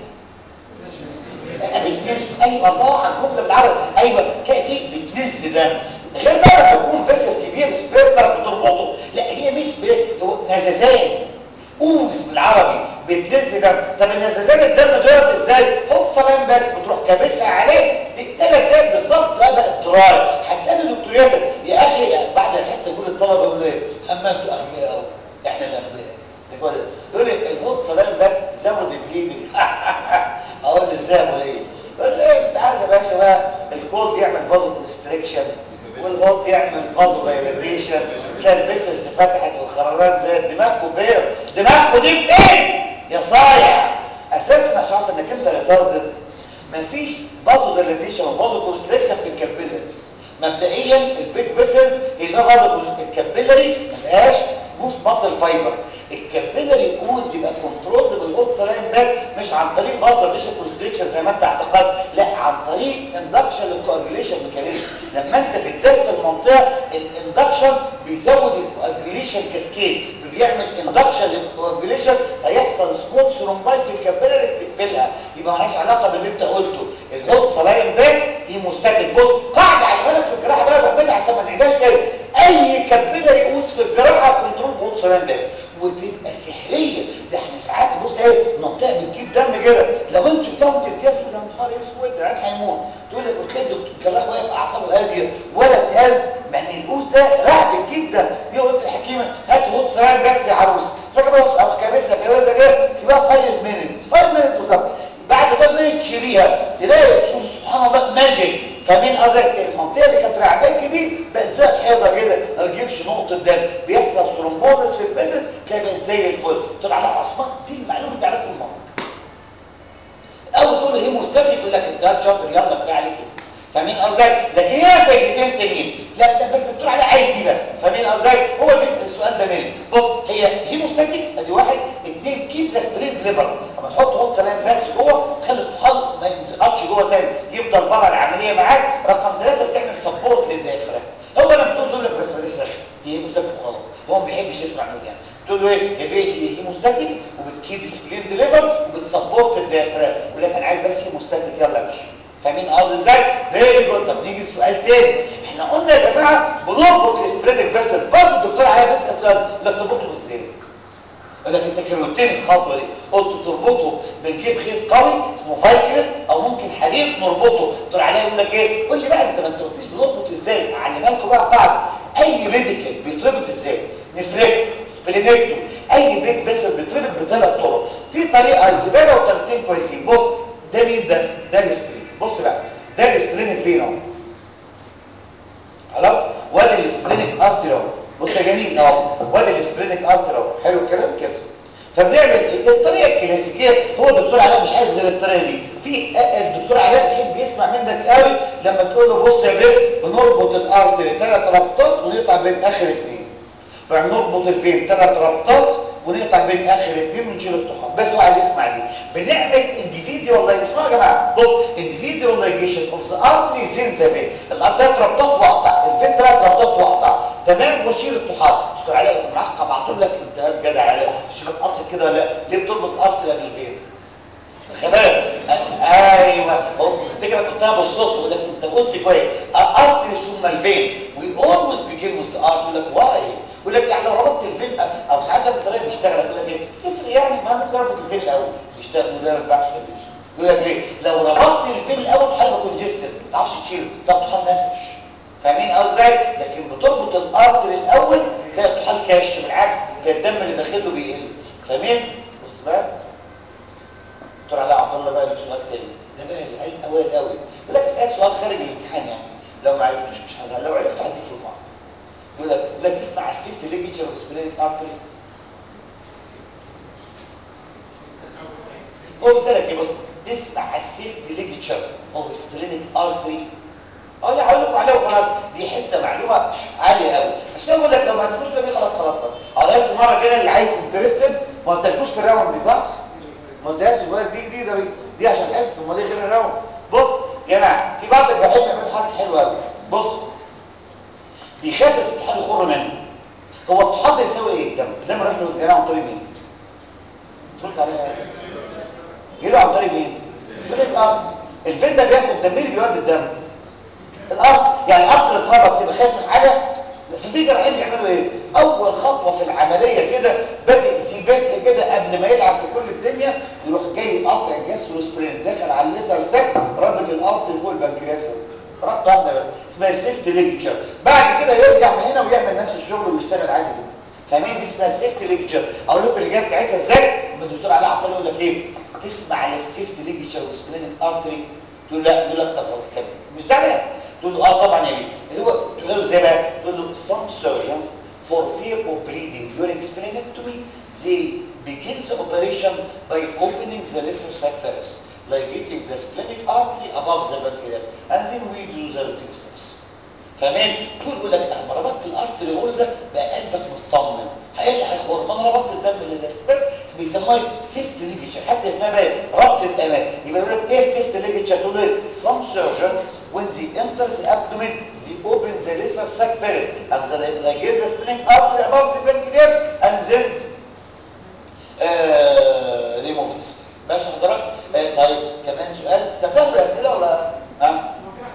بتنز. ايوه الله على الجمله بالعربي. ايوه تلاقي فيه بتنز دم غير بقى لما يكون فيسل كبير سبيرتر بتربطه. لا هي مش هو نزازان اوز بالعربي بتنز دم. طب النزازان الدم بيقف ازاي؟ هوب سلام باكس بتروح كابسها عليه دي ثلاث دقايق بالظبط لا بقى دراي. هتلاقي دكتور ياسر يا اخي بعد الحصه كل الطلبه يقولوا ايه؟ اما انتوا اغبياء قوي احنا الاغبياء. يقول لي الهوت سلام باكس تزود البليدنج. اقول له ازاي ولا ايه؟ يقول لي ايه انت عارف يا باشا بقى الكولد يعمل فازو كونستريكشن والهوت يعمل فازو دايليتيشن تلاقي الفيسلز فتحت والخرارات زادت. دماغكم فين؟ دماغكم دي فين يا صايع؟ اساسا عشان عارف انك انت ريتاردد مفيش فازو دايليتيشن وفازو كونستريكشن في الكابيلاريز. مبدئيا البيج فيسلز هي فيها فازو الكابيلاري ما فيهاش سموث ماسل فايبرز. الكابيلاري اوز بيبقى كنترولد بالهوت سلاين باك مش عن طريق فازو دايليتيشن كونستريكشن زي ما انت اعتقدت، لا عن طريق اندكشن للكواجوليشن ميكانيزم. لما انت بتدفي المنطقه الاندكشن بيزود الكواجوليشن كاسكيد بيعمل اندكشن للكواجوليشن فيحصل سموث ثرومباي في الكابيلاريز تقفلها. يبقى مالهاش علاقه باللي انت قلته. الهوت سلاين باكس هيموستاتيك. بص قاعده على بالك في الجراحه بقى بهمتها عشان ما نعيدهاش تاني. اي كابيلاري اوز في الجراحه كنترول بهوت سلاين باكس وتبقى سحريه. ده احنا ساعات بص ايه منطقه بتجيب دم كده لو انتوا في كاونت الجهاز تقول يا نهار اسود العيال هيموت. تقول لك وتلاقي الدكتور الجراح واقف اعصابه هاديه ولا تهز. يعني الاوز ده سويتش ليها تلاقي تقول سبحان الله ماجيك. فمين قصدك المنطقه اللي كانت رعباك دي بقت زي الحيضه كده، ما تجيبش نقطه دم، بيحصل ثرومبوزس في الفيسز تلاقي بقت زي الفل. تقول عليها عصمات، دي المعلومه اللي تعرفها في المرض. او تقول له هيموستاتيك يقول لك انت شاطر يلا كفايه عليك كده. فاهمين قصدك؟ لكن هي فايدتين تانيين، لا لا بس بتقول عليها عايز دي بس. فاهمين قصدك؟ هو اللي بيسال السؤال ده مني. بص هي هيموستاتيك ادي واحد، اثنين كيب ذا سبرين ليفر، اما تحط هوت سلام فاكس جوه تخلي الطحال ما ينزقش جوه تاني، يفضل بره العمليه معاك. رقم ثلاثه بتعمل سبورت للديافرام. هو لما تقول له لك بس ماليش دخل هي هيموستاتيك وخلاص، هو ما بيحبش يسمع مني يعني. تقول له ايه يا بيه هي هيموستاتيك وبتكيب سبرين ليفر وبتسبورت الديافرام، يقول لك انا عايز بس هيموستاتيك يلا امشي. فاهمين قصدي ازاي؟ فيري جود. طب نيجي لسؤال تاني، احنا قلنا يا جماعه بنربط السبرينج فيسل، برضه الدكتور عليا بيسال سؤال يقول لك تربطه ازاي؟ يقول لك انت كروتين الخطوه دي قلت تربطه بنجيب خيط قوي اسمه فايكرين او ممكن حديد نربطه. دكتور عليا يقول لك ايه؟ قول لي بقى انت ما انت قلتليش بنربط ازاي؟ اعلمها لكم بقى قاعده. اي ميديكال بيتربط ازاي؟ نفركته سبلينكتو، اي بيج فيسل بيتربط بثلاث طرق. في طريقه زباله وطريقتين كويسين. بص ده مين ده؟ ده السبلين. بص بقى ده السبلينك فين اهو خلاص، وادي السبلينك ارتري اهو. بص يا جميل اهو وادي السبلينك ارتري اهو. حلو الكلام كده. فبنعمل الطريقه الكلاسيكيه، هو الدكتور علاء مش عايز غير الطريقه دي. في الدكتور علاء بيحب يسمع منك قوي لما تقول له بص يا بيه بنربط الارتري ثلاث ربطات ونقطع بين اخر اثنين. بنربط الفين ثلاث ربطات ونقطع بين اخر اثنين ونشيل الطحال. بس هو عايز يسمع دي. بنعمل انديفيديوال اسمعوا يا جماعه. بص انديفيديوال لايجيشن اوف ذا ارتري زين ذا فين. الارتري ربطات واقطع، الفين ثلاث ربطات واقطع تمام واشيل الطحال. دكتور علاء معقب عطول لك انت جدع علاء شوف قصد كده ولا لا؟ ليه بتربط الارتري قبل الفين؟ خبرك ايوه هو الفكره كنتها بالصدفه يقول لك انت قلت كويس ارتري ثم الفين وي اولويز بيجين وذ ارت. يقول لك واي؟ يقول لك يعني لو ربطت الفين او ساعات ده بالطريقه بيشتغل يقول لك ايه تفرق يعني ما ممكن اربط الفين الاول يشتغل ده ما ينفعش. يقول لك ليه؟ لو ربطت الفين الاول هيبقى كونجستد ما تعرفش تشيله ده الطحال نفش. فاهمين ازاي؟ لكن بتربط الارتري الاول تلاقي الطحال كاش، بالعكس تلاقي الدم اللي داخله بيقل. فاهمين؟ بص بقى دكتور علاء عبد الله بقى لك سؤال تاني ده بقى العلم اوائل قوي. يقول لك اسالك سؤال خارج الامتحان يعني لو ما عرفتوش مش هزعل، لو عرفت هديك في المعرض. يقول لك يقول لك تسمع السيفت ليجيتشر اوف سبلينك ارتري. هو بيسالك ايه؟ بص تسمع السيفت ليجيتشر اوف سبلينك ارتري. اه لا هقول لكم عليها وخلاص، دي حته معلومه عاليه قوي. عشان كده بقول لك لو ما عرفتوش دي خلاص خلاص قريت مره كده اللي عايز انترستد ما قلتلكوش في الراوند دي صح؟ ما قلتهاش دي جديده دي دي عشان حس امال ايه غير الراوند. بص يا جماعه في بعض الجحيم بيعملوا حركه حلوه قوي. بص بيخاف الطحال يخر منه. هو الطحال ده يساوي ايه الدم؟ الدم رايح له جاي عن طريق مين؟ ترد عليها جاي عن طريق مين؟ سبلينك ارت. الفين ده بياخد الدم اللي بيودي الدم الارض. يعني الارض اللي اتربط تبقى خايف من حاجه. ففي جراحين بيعملوا ايه؟ اول خطوه في العمليه كده بادئ سيبات كده قبل ما يلعب في كل الدنيا يروح جاي قاطع الجاستروسبرين داخل على الليزر ساك رابط الارض فوق البنكرياس ربطه واحده بس اسمها السيفت ليجيتشر. بعد كده يرجع من هنا ويعمل نفس الشغل ويشتغل عادي جدا. فاهمين؟ دي اسمها السيفت ليجيتشر. اقول لكم الاجابه بتاعتها ازاي؟ لما الدكتور علاء عطله يقول لك ايه؟ تسمع على السيفت ليجيتشر وسبلينك ارتري تقول لا يقول لك طب خلاص كمل مش زعلان تقول له اه طبعا يا بيه اللي هو تقول له ازاي بقى؟ تقول له some surgeons for fear of bleeding during splenectomy they begin the operation by opening the lesser sac first ligating the splenic artery above the pancreas and then we do the routine steps. فاهمين؟ تقول يقول لك اما ربطت الارتري غرزه بقى قلبك مطمن هيلي هيخر ما انا ربطت الدم اللي داخل بس بيسموها سيفت ليجيتشر حتى اسمها بقى ربط الامان. يبقى يقول لك ايه السيفت ليجيتشر؟ تقول له some surgeons when they enter the abdomen they open the lesser sac first and the ligate the splenic artery above the pancreas and then uh, remove the spleen. ماشي حضرتك؟ آه طيب كمان سؤال استمتعتوا بالاسئله ولا ها؟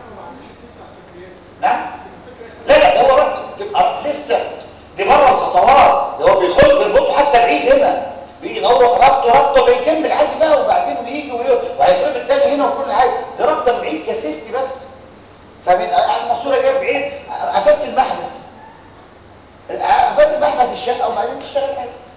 نعم؟ لا لا ده هو ربط تبقى لسه دي بره الخطوات ده هو بيخش بيربطه حتى بعيد هنا بيجي هو ربطه ربطه بيكمل عادي بقى وبعدين بيجي وهيتربط التاني هنا وكل حاجه ده ربطه بعيد كسيفتي بس. فمن الماسوره جايه بعيد قفلت المحبس قفلت محبس الشقه وبعدين تشتغل حاجه.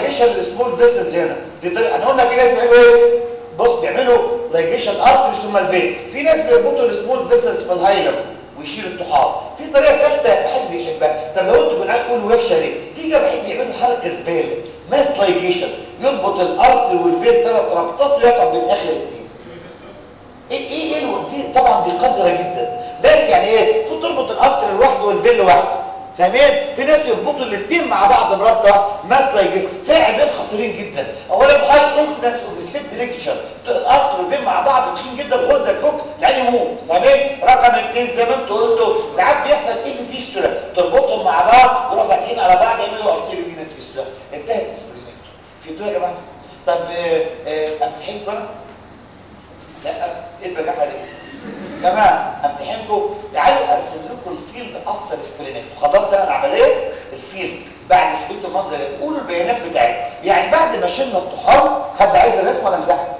لايجيشن للسمول فيسلز هنا. دي طريقه. احنا قلنا في ناس بيعملوا ايه؟ بص بيعملوا لايجيشن ارتري ثم الفين. في ناس بيربطوا السمول فيسلز في الهايلم ويشيل الطحال. في طريقه ثالثه محدش بيحبها. طب لو انتوا جدعان تقولوا وحشه ليه؟ في جراحين بيعملوا حركه زباله، ماس لايجيشن، يربط الارتري والفين ثلاث ربطات ويقطع بين اخر اثنين. ايه ايه ايه دي؟ طبعا دي قذره جدا. بس يعني ايه؟ في تربط الارتري لوحده والفين لوحده. فاهمين؟ في ناس يربطوا الاثنين مع بعض بربطه ماس لايجيشن. في عيبين خطيرين جدا. اولا هاي انسيدنس اوف سليب ديريكشن، الارتري والفين مع بعض تخين جدا، الغرزه تفك العين يموت. فاهمين؟ رقم اثنين زي ما انتوا قلتوا ساعات بيحصل ايه فيستولا، تربطهم مع بعض ويروحوا فاتحين على بعض يعملوا ارتري فينس فيستولا. انتهت اسبرينكتو. فهمتوا يا جماعه؟ طب امتحنكم انا؟ لا ايه البجاحه دي؟ تمام. امتحنكم. تعالوا ارسم لكم الفيلد افتر سبرينكتو. خلصت انا العمليه الفيلد بعد سبرينكتو المنظر. قولوا البيانات بتاعتي. يعني بعد ما شلنا الطحال، حد عايز الرسم ولا امسحها؟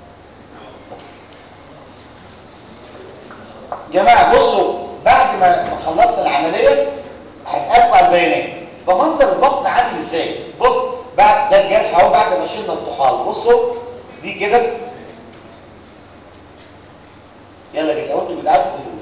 جماعه بصوا، بعد ما خلصت العمليه هسالكم على البيانات. بمنظر البطن عامل ازاي؟ بص بعد ده الجرح اهو بعد ما شلنا الطحال. بصوا دي كده. يلا كده اهو انتوا جدعان قولوا.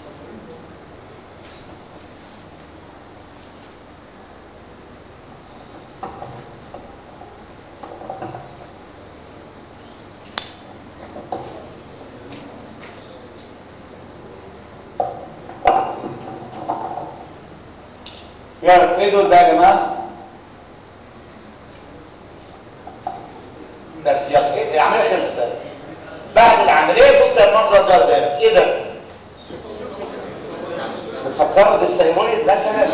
يلا ايه دول بقى يا جماعه؟ بس يلا ايه العمليه خلصت بقى. بعد العمليه بص المنظر ده قدامك. ايه ده؟ بتفكروا دي الثيرويد مثلا؟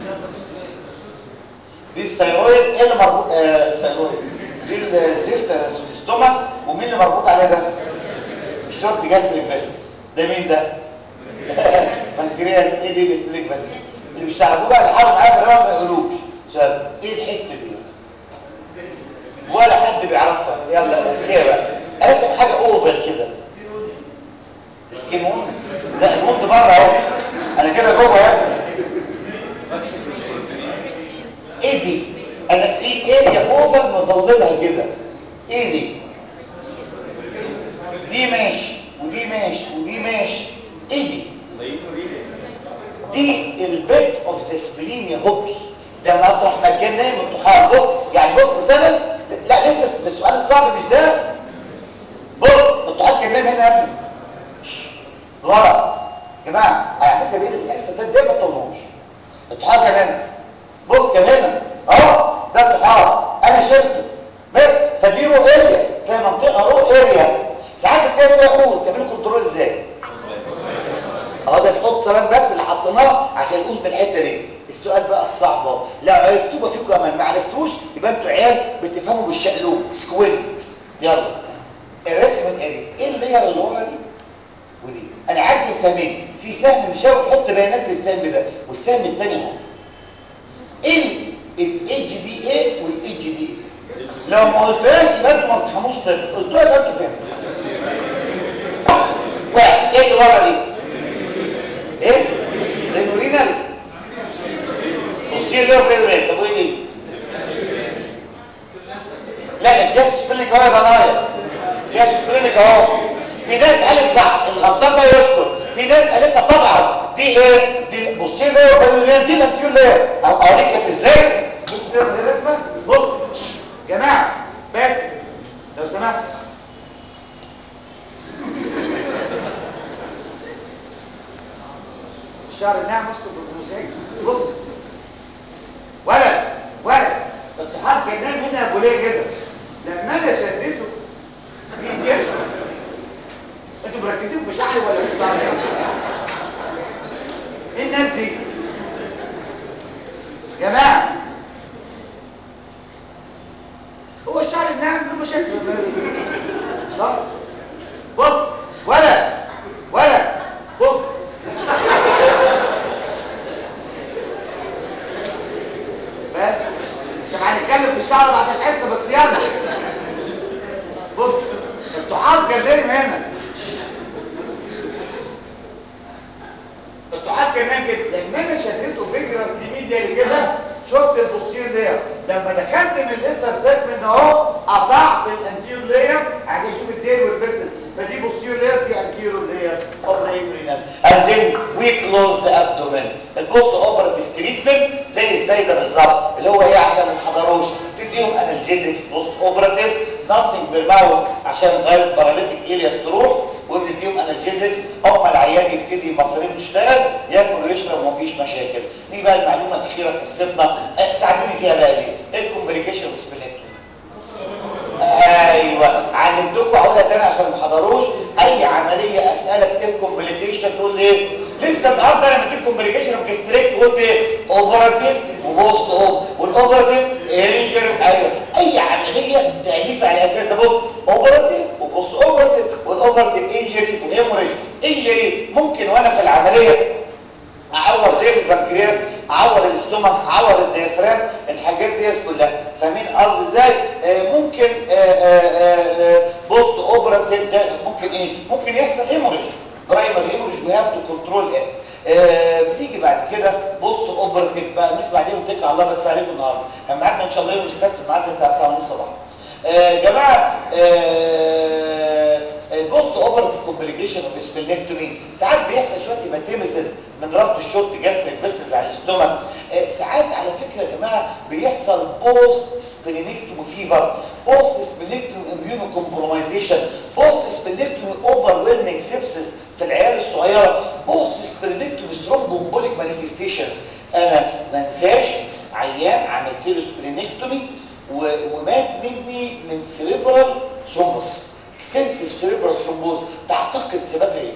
دي الثيرويد. ايه اللي مربوط؟ آه الثيرويد دي الزفت الاستومك. ومين اللي مربوط عليه ده؟ الشورت جاستريك فيسس. ده مين ده؟ بنكرياس. ايه دي الاستريك فيسس؟ اللي مش تعرفوه بقى اللي حاولوا معايا في الرياضه ما يقولوش. شباب ايه الحته دي؟ ولا حد بيعرفها. يلا اسكيه بقى. ارسم حاجه اوفر كده. سكين ووند. لا الوند بره اهو. انا كده جوه يا ابني. ايه دي؟ انا في اريا اوفر مظللها كده. ايه دي؟ دي ماشي ودي ماشي ودي ماشي. ايه دي؟ دي البيت اوف ذا سبلين يا هوبي. ده مطرح ما كان نايم الطحال. بص يعني بص بس بس لا لسه السؤال الصعب مش ده. بص الطحال كان نايم هنا قبل ورا. يا جماعه على فكره بين الحصه ده ما تطولهمش. الطحال كان هنا. بص كان هنا اهو. ده الطحال انا شلته بس. فدي رو اريا. تلاقي منطقه رو اريا. ساعات بتلاقي فيها قوس. تعملوا كنترول ازاي؟ اهو ده الحط سلام بس اللي حطيناه عشان يقوس بالحته دي. السؤال بقى الصعب اهو. لو عرفتوه بقى فيكم كمان، ما عرفتوش يبقى انتوا عيال بتفهموا بالشقلوب سكوينت. يلا الرسم الاري. ايه اللير اللي ورا دي ودي؟ انا عايز سهمين. في سهم مشاوي تحط بيانات للسهم ده، والسهم الثاني اهو. ايه الاتش دي ايه والاتش دي ايه؟ لو ما قلتهاش يبقى انتوا ما بتفهموش. طب قلتوها يبقى انتوا فهمتوا. واحد ايه اللي ورا دي؟ ايه؟ رينورينال. بصير له رينورينال. طب وايه دي؟ لا الجاس سبلينك اهو يا بنايا. جاس سبلينك اهو. في ناس قالت صح الغلطان ده يذكر. في ناس قالتها طبعا. دي ايه؟ دي بصير له رينورينال. دي الانتيور ليه؟ اوريك كانت ازاي؟ بص كده الرسمه. بص يا جماعه بس لو سمحت. الشعر الناعم مسكه في الموزايك. بص ولا ولا الطحال كان نايم هنا ابو ليه كده. لما انا شديته في كده. انتوا مركزين في شعري ولا في شعري؟ ايه الناس دي يا جماعه؟ هو الشعر الناعم له مشاكل. لا بص ولا ولا بص بس مش هنتكلم في الشعر بعد الحصه بس. يلا بص الطحال كان نايم هنا. الطحال كان نايم كده. لما انا شديته فيجراس لمين ده كده شفت البوستير ده لما دخلت من الليسر سيجمنت اهو قطعت الانتيريور لاير عشان اشوف الديل والفيسل، فدي بوستيريور لاير دي انتيريور لاير اوف ذا يورينال. and then we close the abdomen. البوست اوبراتيف تريتمنت زي ازاي ده بالظبط اللي هو ايه عشان ما يحضروش، تديهم انالجيزكس بوست اوبراتيف ناثينج بالماوس عشان غير باراليتيك الياس تروح، وبنديهم انالجيزكس اول ما العيان يبتدي مصارينه تشتغل ياكل ويشرب ومفيش مشاكل. نيجي بقى المعلومه الاخيره في حصتنا، ساعدوني فيها بقى دي، ايه الكومبليكيشن اوف سبلينكتومي؟ ايوه علمتكم اقولها تاني عشان ما حضروش. اي عمليه اسالك ايه الكومبليكيشن تقول لي ايه؟ لسه النهارده انا مديك كومبليكيشن اوف جاستريكت قلت ايه؟ اوبراتيف وبوست اوب، والاوبراتيف انجر. ايوه اي عمليه تاليف على اساس ده، بص اوبراتيف وبوست اوبراتيف والاوبراتيف انجري وهيموريج. انجري ممكن وانا في العمليه اعور زي البنكرياس، اعور الاستومك، اعور الديافرام، الحاجات ديت كلها فاهمين قصدي ازاي؟ آه ممكن آه آه آه بوست اوبراتيف ده ممكن ايه؟ ممكن يحصل هيموريج، برايمري هيموريج وي هاف تو كنترول ات. بنيجي بعد كده بوست اوبراتيف بقى نسمع عليهم تكل على الله بدفع عليكم النهارده، كان معانا ان شاء الله يوم السبت معانا الساعه تسعة ونص صباحا. آه جماعه آه البوست اوبراتيف كومبليكيشن اوف سبلينكتومي ساعات بيحصل شويه هيماتيمسز من ربط الشورت جاستريك فيسلز على الاستومك. آه ساعات على فكره يا جماعه بيحصل بوست سبلينكتومي فيفر، بوست سبلينكتومي اميونو كومبرومايزيشن، بوست سبلينكتومي اوفر ويلمنج سيبسس في العيال الصغيره، بوست سبلينكتومي ثرومبومبوليك مانيفستيشنز. انا ما انساش عيان عملت له سبلينكتومي ومات مني من سيريبرال ثرومبس، اكستنسيف سيريبرال ثرومبوز. تعتقد سببها ايه؟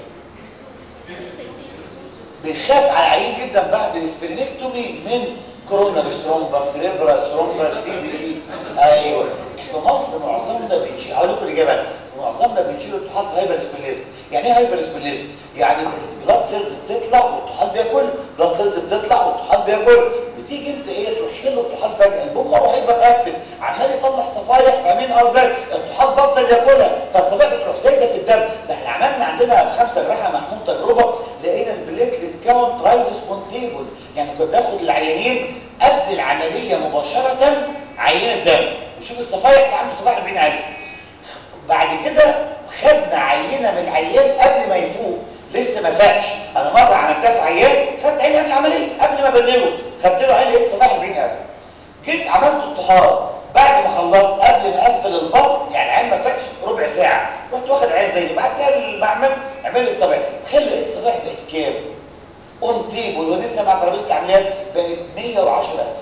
بيخاف على العيان جدا بعد السبلينكتومي من كوروناري ثرومبس، سيريبرال ثرومبس، دي بي تي. ايوه في مصر معظمنا بنشيل، هقول لكم الاجابه انا، معظمنا بنشيل الطحال في هايبر سبليزم. يعني ايه هايبر سبليزم؟ يعني البلاد سيلز بتطلع والطحال بياكل، البلاد سيلز بتطلع والطحال بياكل، بتيجي انت ايه تروح شيل له الطحال فجاه، البومر هايبر اكتف عمال يطلع صفايح، فاهمين قصدي؟ الطحال بطل ياكلها فالصفائح بتروح زايده في الدم. ده احنا عملنا عندنا في خمسه جراحه محمود تجربه لقينا البليتلت كاونت رايزز اون تيبل، يعني كنا بناخد العيانين قبل العمليه مباشره عينه دم نشوف الصفائح، عنده صفائح أربعين ألف. بعد كده خدنا عينه من العيان قبل ما يفوق لسه ما فاقش. انا مره عملتها في عيان خدت عينه قبل العمليه قبل ما بنيه، خدت له عين لقيت صفائح أربعين ألف. جيت عملت الطحال بعد ما خلصت قبل ما اقفل البطن، يعني العين ما فاقش ربع ساعه، رحت واخد عين تاني بعد كده المعمل عمل لي الصفائح. تخيل لقيت صفائح بقت كام؟ اون تيبل ولسه مع ترابيزه العمليات بقت مية وعشرة ألف.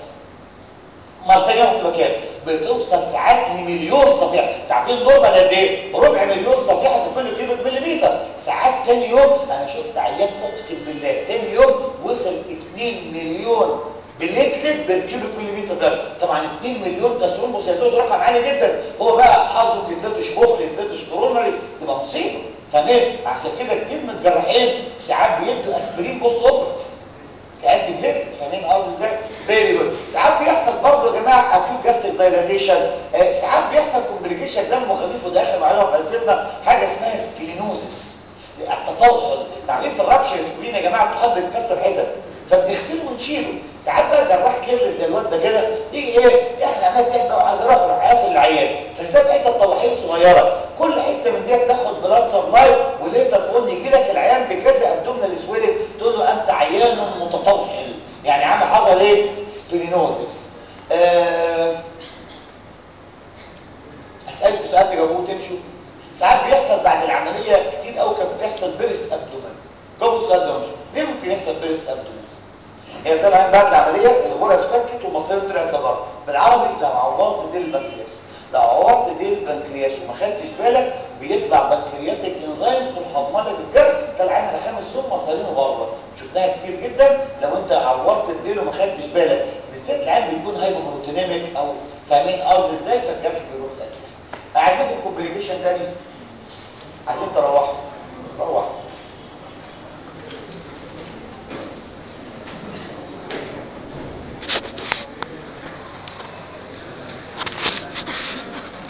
امال تاني واحد تبقى كام؟ بتوصل ساعات لمليون صفيحه. تعرفين نورمال قد ايه؟ ربع مليون صفيحه في كل كيلو مليمتر. ساعات تاني يوم انا شفت عيان اقسم بالله تاني يوم وصل اتنين مليون بليتلت بالكيلو مليمتر بلد. طبعا اتنين مليون ده ثرومبوس يدوز رقم عالي جدا، هو بقى حظه يتلتش مخ يتلتش كورونري تبقى مصيبه. فاهمين؟ عشان كده كتير من الجراحين ساعات بيدوا اسبرين بوست اوبرتيف كأنتي بليتلت. فاهمين قصدي ازاي؟ فيري جود. ساعات بيحصل برضه يا جماعه اكيوت جاستريك دايلاتيشن، آه ساعات بيحصل كومبليكيشن دم خفيف وده اخر معلومه في حصتنا حاجه اسمها سبلينوزس، التطوحل. عارفين في الرابشر سبلين يا جماعه الطحال بيتكسر حتت فبنغسله ونشيله. ساعات بقى جراح كيرلس زي الواد ده كده يجي ايه احنا عملنا تحبه وعايز اروح قافل العيان فساب حته طواحين صغيره، كل حته من ديت تاخد بلاد سبلاي وليتر تقول يجي لك العيان بكذا ابدومينال سويلنج تقول له انت عيان متطوحل، يعني عم حصل ايه؟ سبلينوزس. أه اسالكم سؤال تجاوبوه وتمشوا. ساعات بيحصل بعد العمليه كتير قوي كانت بتحصل بيرست ابدومين. جاوبوا السؤال ده ومشوا. ليه ممكن يحصل بيرست ابدومين؟ هي طلعت بعد العمليه الغرز فكت والمصارين طلعت لبره. بالعربي لو عورت ديل البنكرياس، لو عورت ديل البنكرياس وما خدتش بالك بيطلع بنكرياتيك انزيم تروح حضمه لك الجرح طلع على خمس يوم مصارينه بره. شفناها كتير جدا لو انت عورت الديل وما خدتش بالك، بالذات العين بيكون هايبوبروتينيميك او فاهمين قصدي ازاي، فالجرح بيروح فاتح. اعجبكم كومبليكيشن تاني